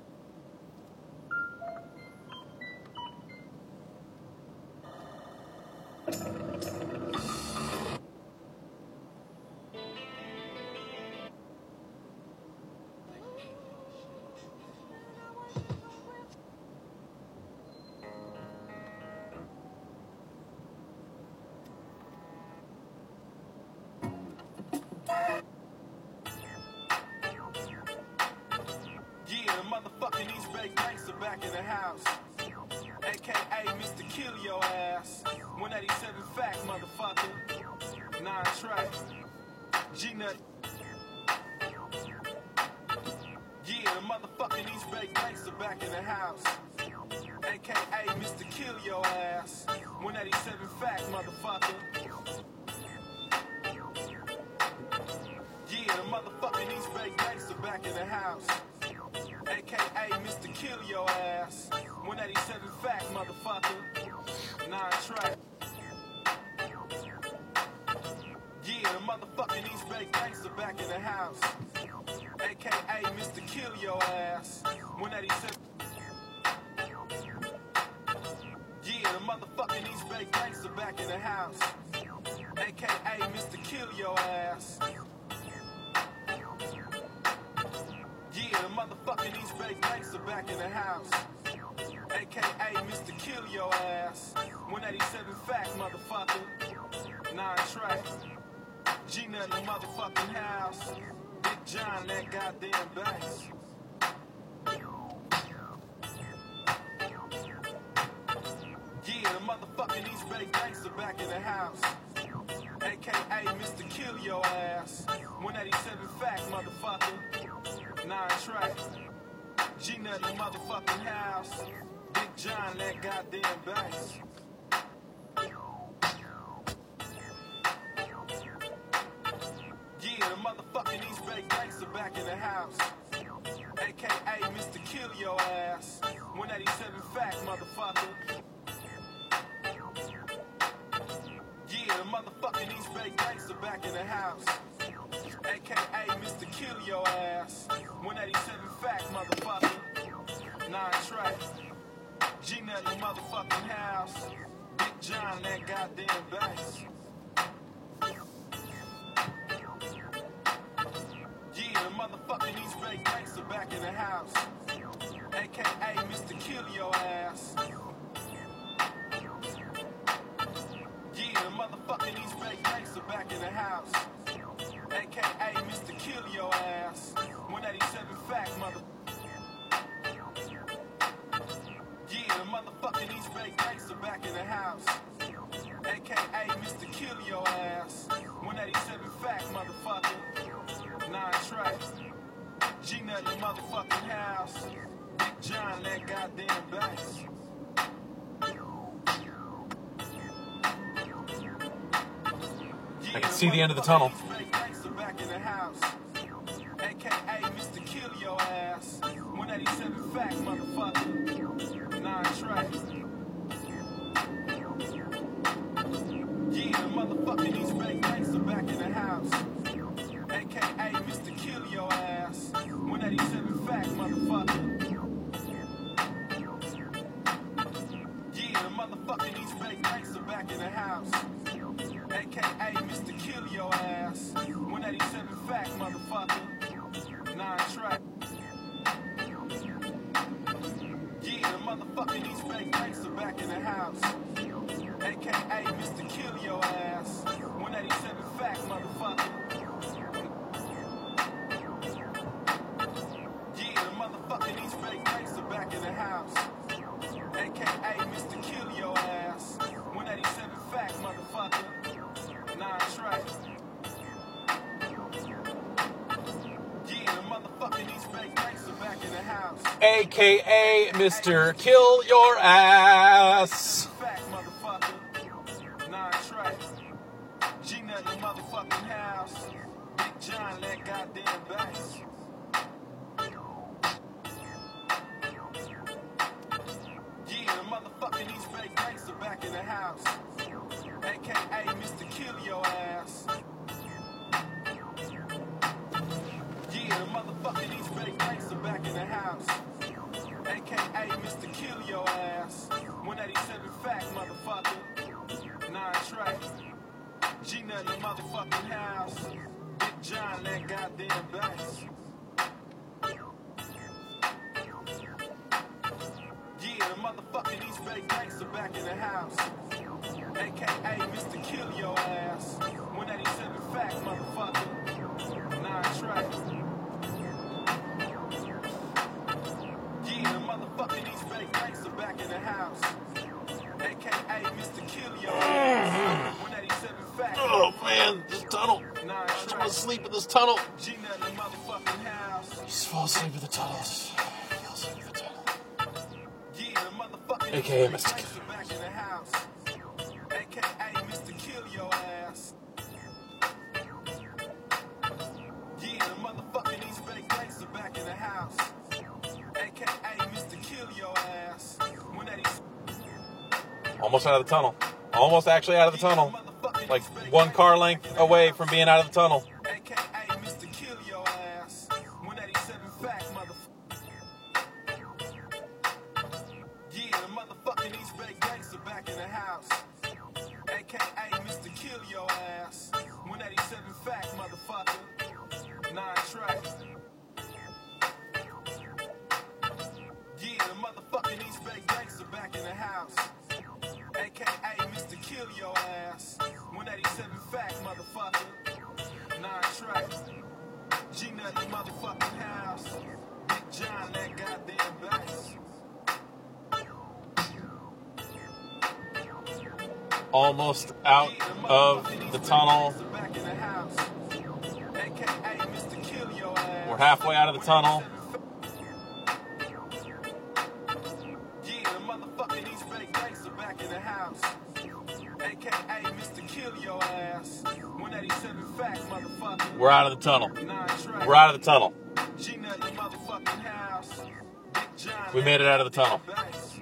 Yeah, the motherfucking East Bay gangster back in the house. A K A Mister Kill Your Ass. one eighty-seven fact, motherfucker. Nine track. G-Nut. Yeah, the motherfucking East Bay gangster back in the house. A K A Mister Kill Your Ass. one eighty-seven fact, motherfucker. Yeah, the motherfucking East Bay gangster back in the house. A K A Mister Kill Your Ass. one eighty-seven fact, motherfucker. Nine track. Yeah, the motherfucking East Bay gangster back in the house. A K A Mister Kill Your Ass. one eighty-seven. Yeah, the motherfucking East Bay gangster back in the house. A K A Mister Kill Your Ass. Yeah, the motherfucking East Bay gangster back in the house. A K A Mister Kill Your Ass. one eighty-seven fact, motherfucker. Nine track. G-Nut in the motherfucking house. Big John, that goddamn bass. Yeah, the motherfucking East Bay gangster back in the house. A K A Mister Kill Your Ass. one eighty-seven fact, motherfucker. Nine track. G-Nut in the motherfucking house. Big John, that goddamn bass. Yeah, the motherfucking East Bay gangster back in the house. A K A Mister Kill Your Ass. one eighty-seven fact, motherfucker. Yeah, the motherfucking East Bay gangster back in the house. A K A Mister Kill Your Ass. one eighty-seven fact, motherfucker. Nine track. G-Nut in the motherfucking house. Big John, that goddamn bass. Yeah, the motherfucking East Bay gangster back in the house. A K A Mister Kill Your Ass. Yeah, the motherfucking East Bay gangster back in the house. A K A Mister Kill Your Ass. one eighty-seven fact, mother. Yeah, the motherfucking East Bay gangster back in the house. A K A Mister Kill Your Ass. one eighty-seven fact, motherfucker. Nine track. G-Nut in the motherfucking house. Big John, that goddamn bass. I can see the end of the tunnel. Back in the house. A K A Mister Kill Your Ass. one eighty-seven fact, motherfucker. Nine track. Yeah, the motherfucking East Bay gangster back in the house. A K A Mister Kill Your Ass. one eighty-seven fact, motherfucker. Yeah, the motherfucking East Bay gangster back in the house. A K A Mister Kill Your Ass. one eighty-seven fact, motherfucker. Nine track. Yeah, the motherfucking East Bay gangster back in the house. A K A Mister Kill Your Ass. one eighty-seven A K A Mister Kill Your Ass. Fact, motherfucker. Nine tracks. G-Nut in the motherfucking house. Big John, that goddamn bass. Yeah, the motherfucking East Bay gangster back in the house. A K A Mister Kill Your Ass. Yeah, the motherfucking East Bay gangster back in the house. A K A Mister Kill Your Ass. one eighty-seven fact, motherfucker. Nine tracks. G-Nut in the motherfucking house. Big John, that goddamn bass. Yeah, the motherfucking East Bay gangster back in the house. A K A Mister Kill Your Ass. one eighty-seven fact, motherfucker. Nine tracks. Yeah, the motherfucking East Bay gangster back in the house. A K A Mister Kill Your Ass. one eighty-seven fact. Oh man, this tunnel. Nine I just want tracks. to sleep in this tunnel. G-Nut in the motherfucking house. Just fall asleep in the tunnels. Fall asleep in the tunnel. Yeah, the motherfucking A K A East Bay Mister gangster back in the house. A K A Mister Kill Your Ass. Yeah, the motherfucking East Bay gangster back in the house. A K A Mister Kill Your Ass. one eighty-seven Almost out of the tunnel. Almost actually out of the tunnel. Like one car length away from being out of the tunnel. A K A Mister Kill Your Ass. one eighty-seven fact, motherfucker. Yeah, the motherfucking East Bay gangster back in the house. A K A Mister Kill Your Ass. one eighty-seven fact, motherfucker. Nine tracks. Yeah, the motherfucking East Bay gangster back in the house. A K A Mister Kill Your Ass. one eighty-seven fact, motherfucker. Nine tracks. G-Nut in the motherfucking house. Big John, that goddamn bass. Almost out of the tunnel. Back in the house. A K A Mister Kill Your Ass. We're halfway out of the tunnel. Yeah, the motherfucking East Bay gangster back in the house. A K A Mister Kill Your Ass. one eighty-seven fact, motherfucker. We're out of the tunnel. Nine tracks. We're out of the tunnel. G-Nut in the motherfucking house. Big John, We made it out of the tunnel. bass.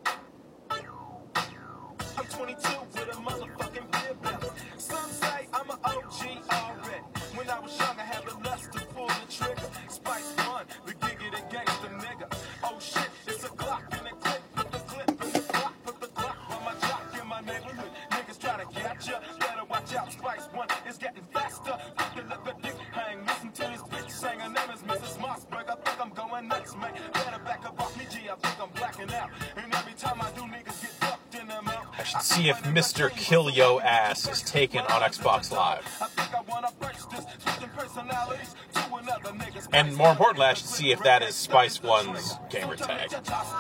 I'm twenty-two with a motherfucking beer belly. Some say I'm an O G already. When I was young, I had the lust to pull the trigger. Spice One, the giggity gangster nigga. Oh shit, it's a Glock in the clip. Put the clip in the block. Put the Glock on my jock in my neighborhood. Niggas try to get ya. Better watch out, Spice One is getting faster. Put the liquor dick hang. Listen to this bitch saying her name is Missus Mossberg. I think I'm going nuts, man. Better back up off me, G. I think I'm blacking out. And every time I do, niggas get fucked in their mouth. I should see if Mister Kill Yo Ass is taken on Xbox Live. I think I wanna burst this, switching personalities to another nigga's. And more importantly, I should see if that is Spice One's gamer tag.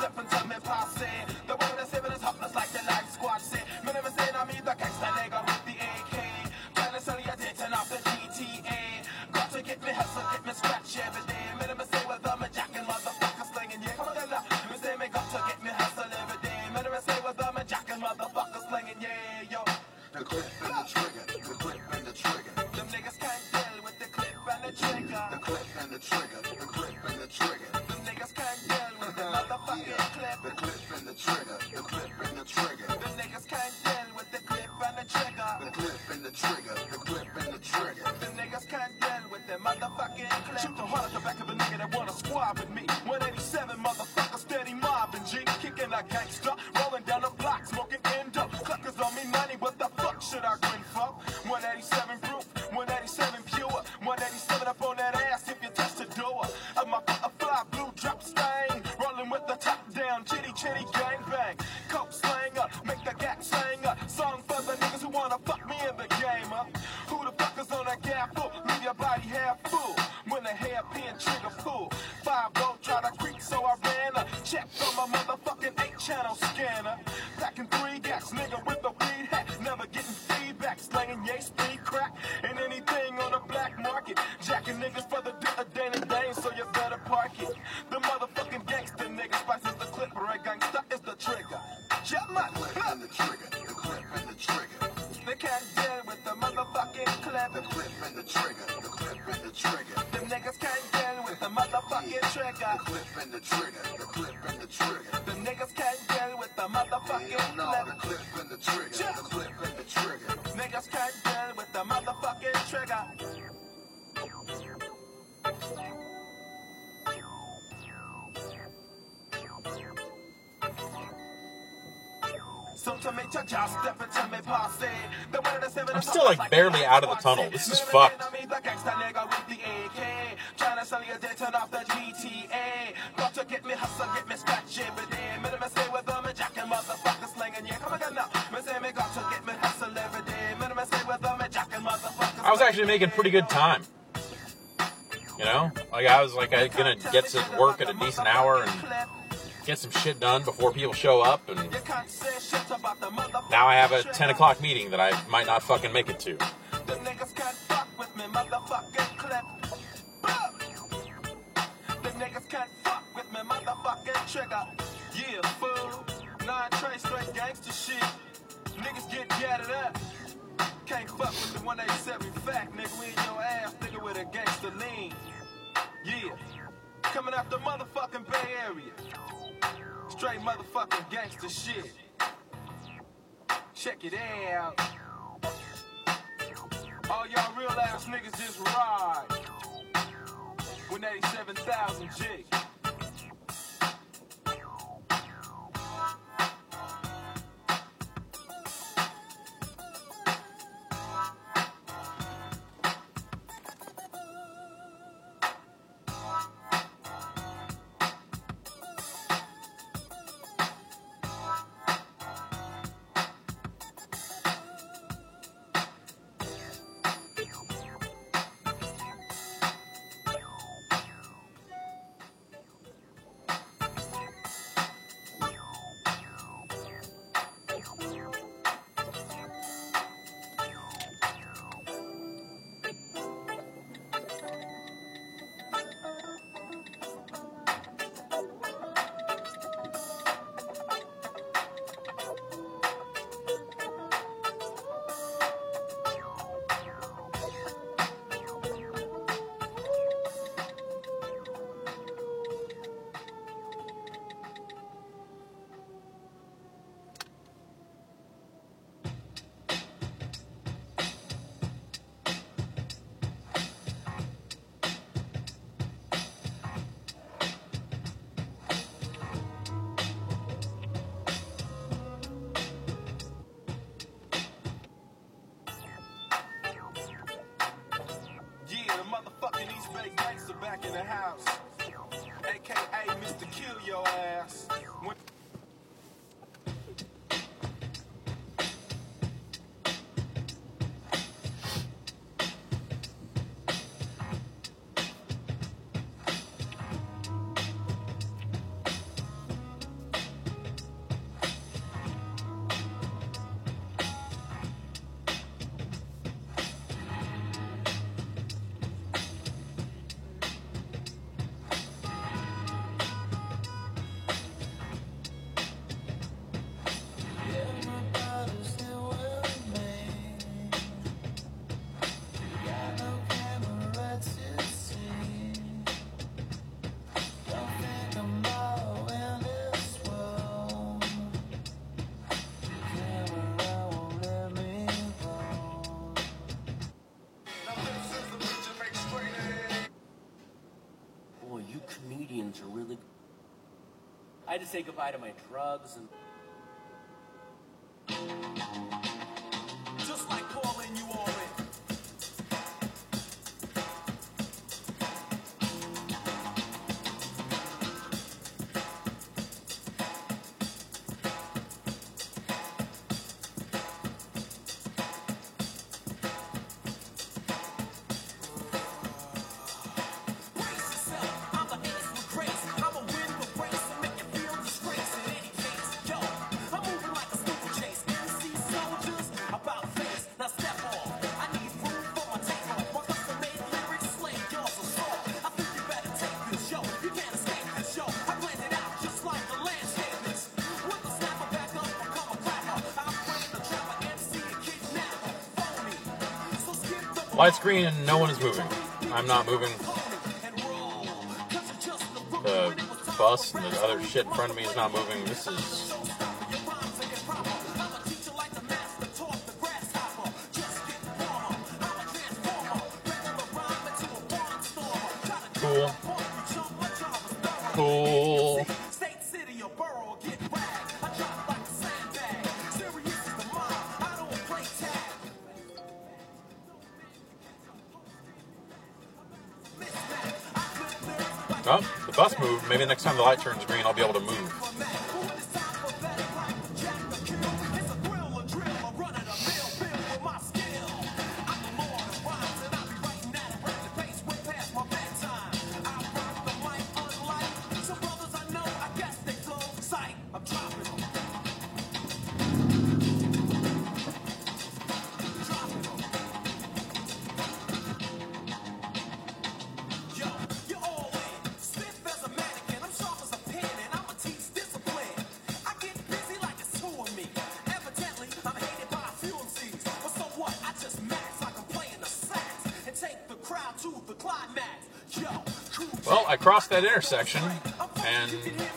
The clip and the trigger, the clip and the trigger. Them niggas can't deal with the clip and the trigger. The clip and the trigger, the clip and the trigger. Them niggas can't deal with the motherfucking clip. The clip and the trigger, the clip and the trigger. Them niggas can't deal with the clip and the trigger. The clip and the trigger, the clip and the trigger. Them niggas can't deal with the motherfucking clip. Shoot the heart at the back of a nigga that wanna squab with me. one eighty-seven motherfucker steady mobbing G. Kicking a gangster, rolling down the block, smoking endo. Cluckers on me money, what the fuck should I grin for? one eighty-seven proof, one eighty-seven pure, one eighty-seven up on that ass if you touch the door of my butterfly blue drop stain. Rolling with the top down, chitty chitty gang bang. Coke slanger, make the gap singer. Song for the niggas who wanna fuck me in the game, huh? Who the fuck is on that gap full? Leave your body half full. When the hairpin trigger pull. Five don't try to creep, so I ran a check on my motherfucking eight channel scanner. Packing three gas, nigga with the weed hat. Never getting feedback, slanging yay speed crack. And can't deal with the motherfucking clip. The clip and the trigger, the clip and the trigger. Them niggas can't deal with the motherfucking trigger. The clip and the trigger, the clip and the trigger. Them niggas can't deal with the motherfucking clip. The clip and the trigger, the clip and the trigger. Niggas can't deal with the motherfucking trigger. I'm still like barely out of the tunnel. This is fucked. I was actually making pretty good time. You know? Like I was like I gonna get to work at a decent hour and get some shit done before people show up, and now I have a ten o'clock meeting that I might not fucking make it to. The niggas can't fuck with me, motherfucking clip. The niggas can't fuck with me, motherfucking trigger. Yeah, fool. Nine train straight gangster shit. Niggas get gathered up. Can't fuck with the one eighty-seven fact, nigga. We in your ass, nigga, with a gangster lean. Yeah. Coming out the motherfucking Bay Area. Straight motherfucking gangster shit. Check it out. All y'all real ass niggas just ride. With eighty-seven thousand G. Back in the house, A K A Mister Kill Your Ass. When comedians are really... I had to say goodbye to my drugs and... just like calling you all in. Yo, Light's green and no one is moving. I'm not moving. The bus and the other shit in front of me is not moving. This is... cool. Cool. Oh, the bus moved. Maybe next time the light turns green, I'll be able to move. Well, I crossed that intersection, and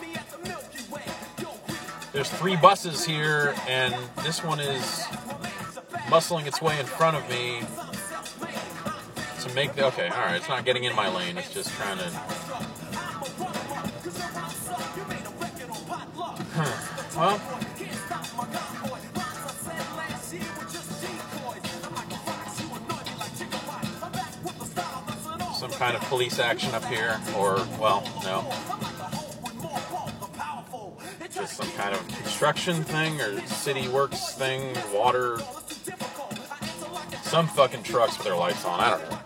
there's three buses here, and this one is muscling its way in front of me to make the... Okay, alright, it's not getting in my lane, it's just trying to... Huh. Well... some kind of police action up here, or, well, no. Just some kind of construction thing, or city works thing, water. Some fucking trucks with their lights on, I don't know.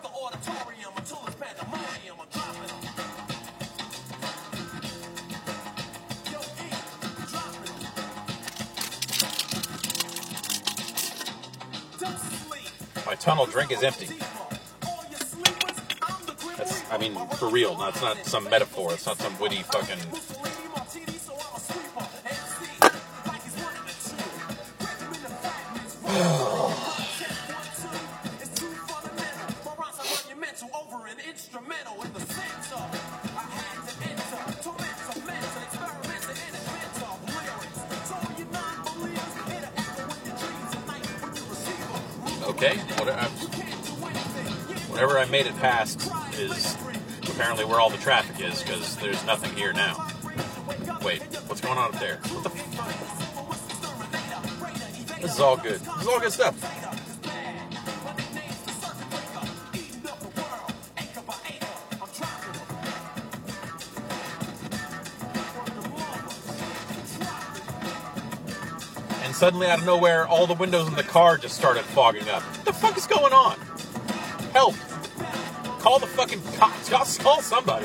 My tunnel drink is empty. I mean, for real. That's not some metaphor. It's not some witty fucking... Okay, whatever, whatever I made it past is apparently where all the traffic is, because there's nothing here now. Wait, what's going on up there? What the f- This is all good. This is all good stuff. And suddenly, out of nowhere, all the windows in the car just started fogging up. What the fuck is going on? Help! Call the fucking cops. Call somebody.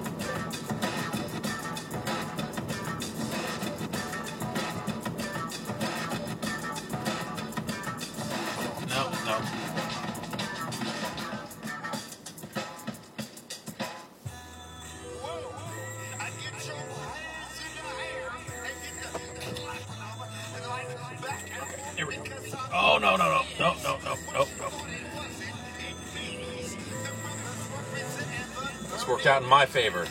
No, no. Here we go. Oh, no, no, no. No, no, no, no, no. This worked out in my favor.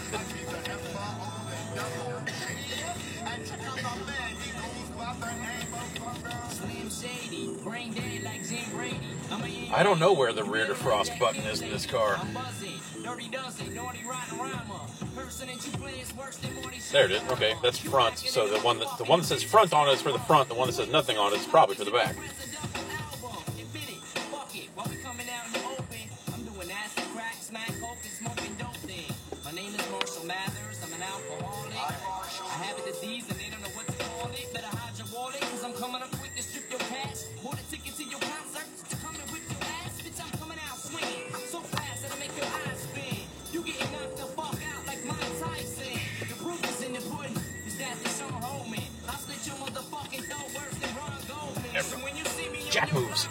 I don't know where the rear defrost button is in this car. There it is. Okay, that's front. So the one that the one that says front on it is for the front. The one that says nothing on it is probably for the back. Jack moves.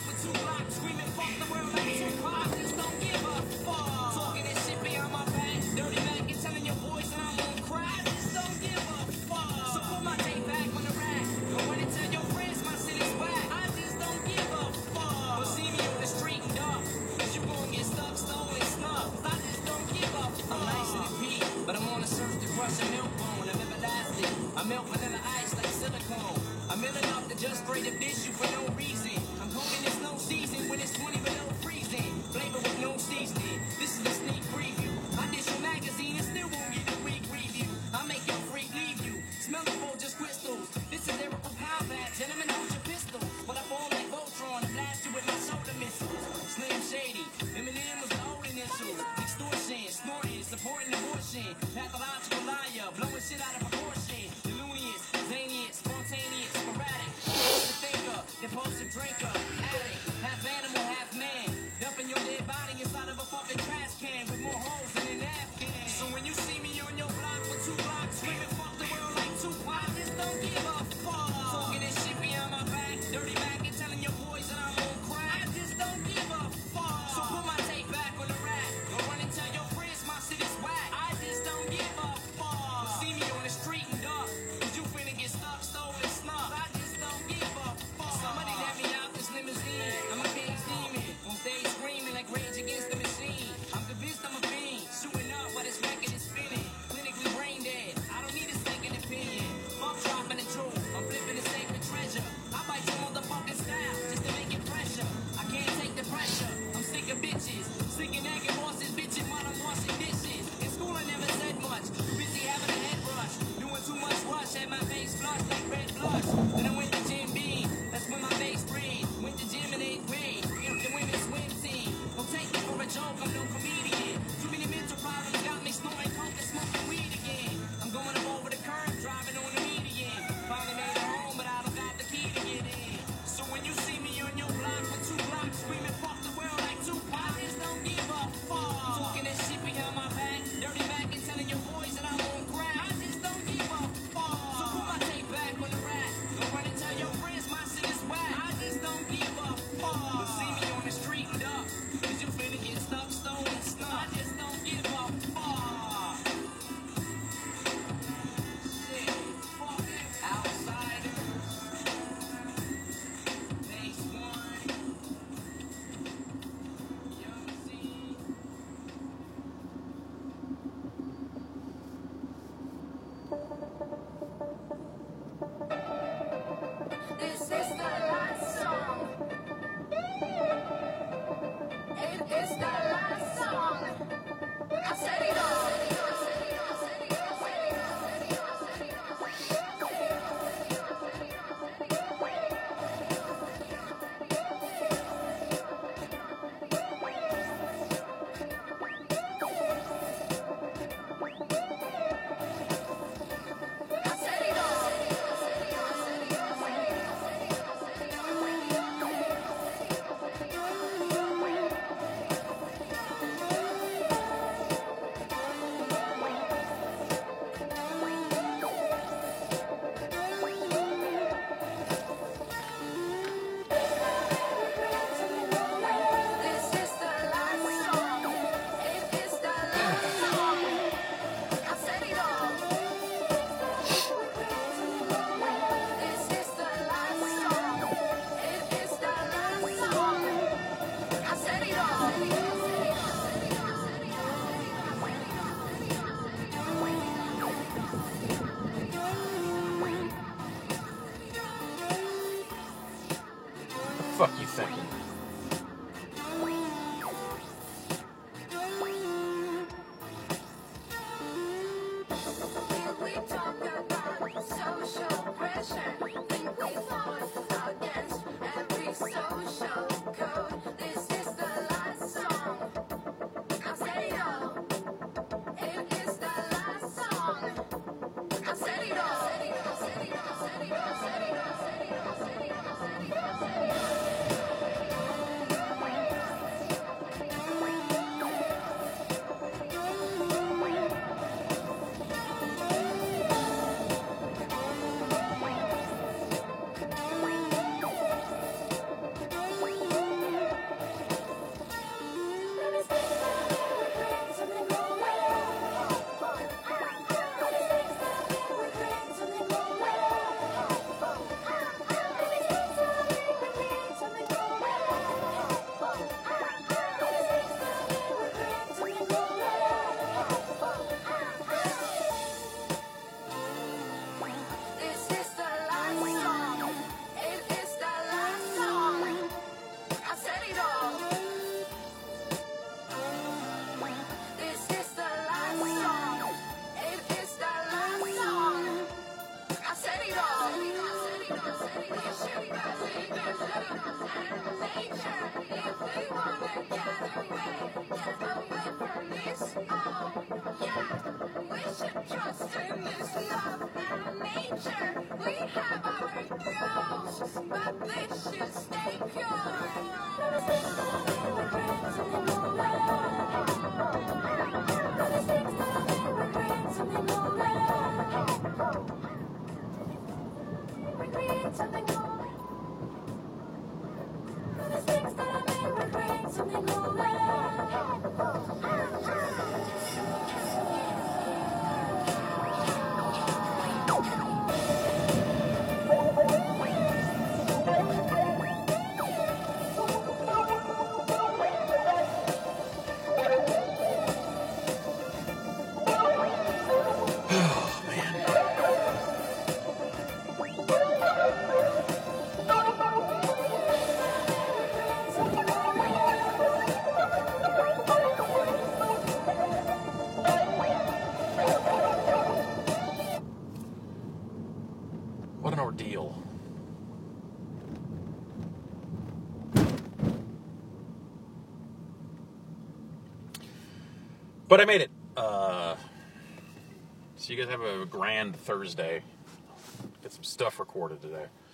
ordeal. But I made it. Uh, so you guys have a grand Thursday. Get some stuff recorded today.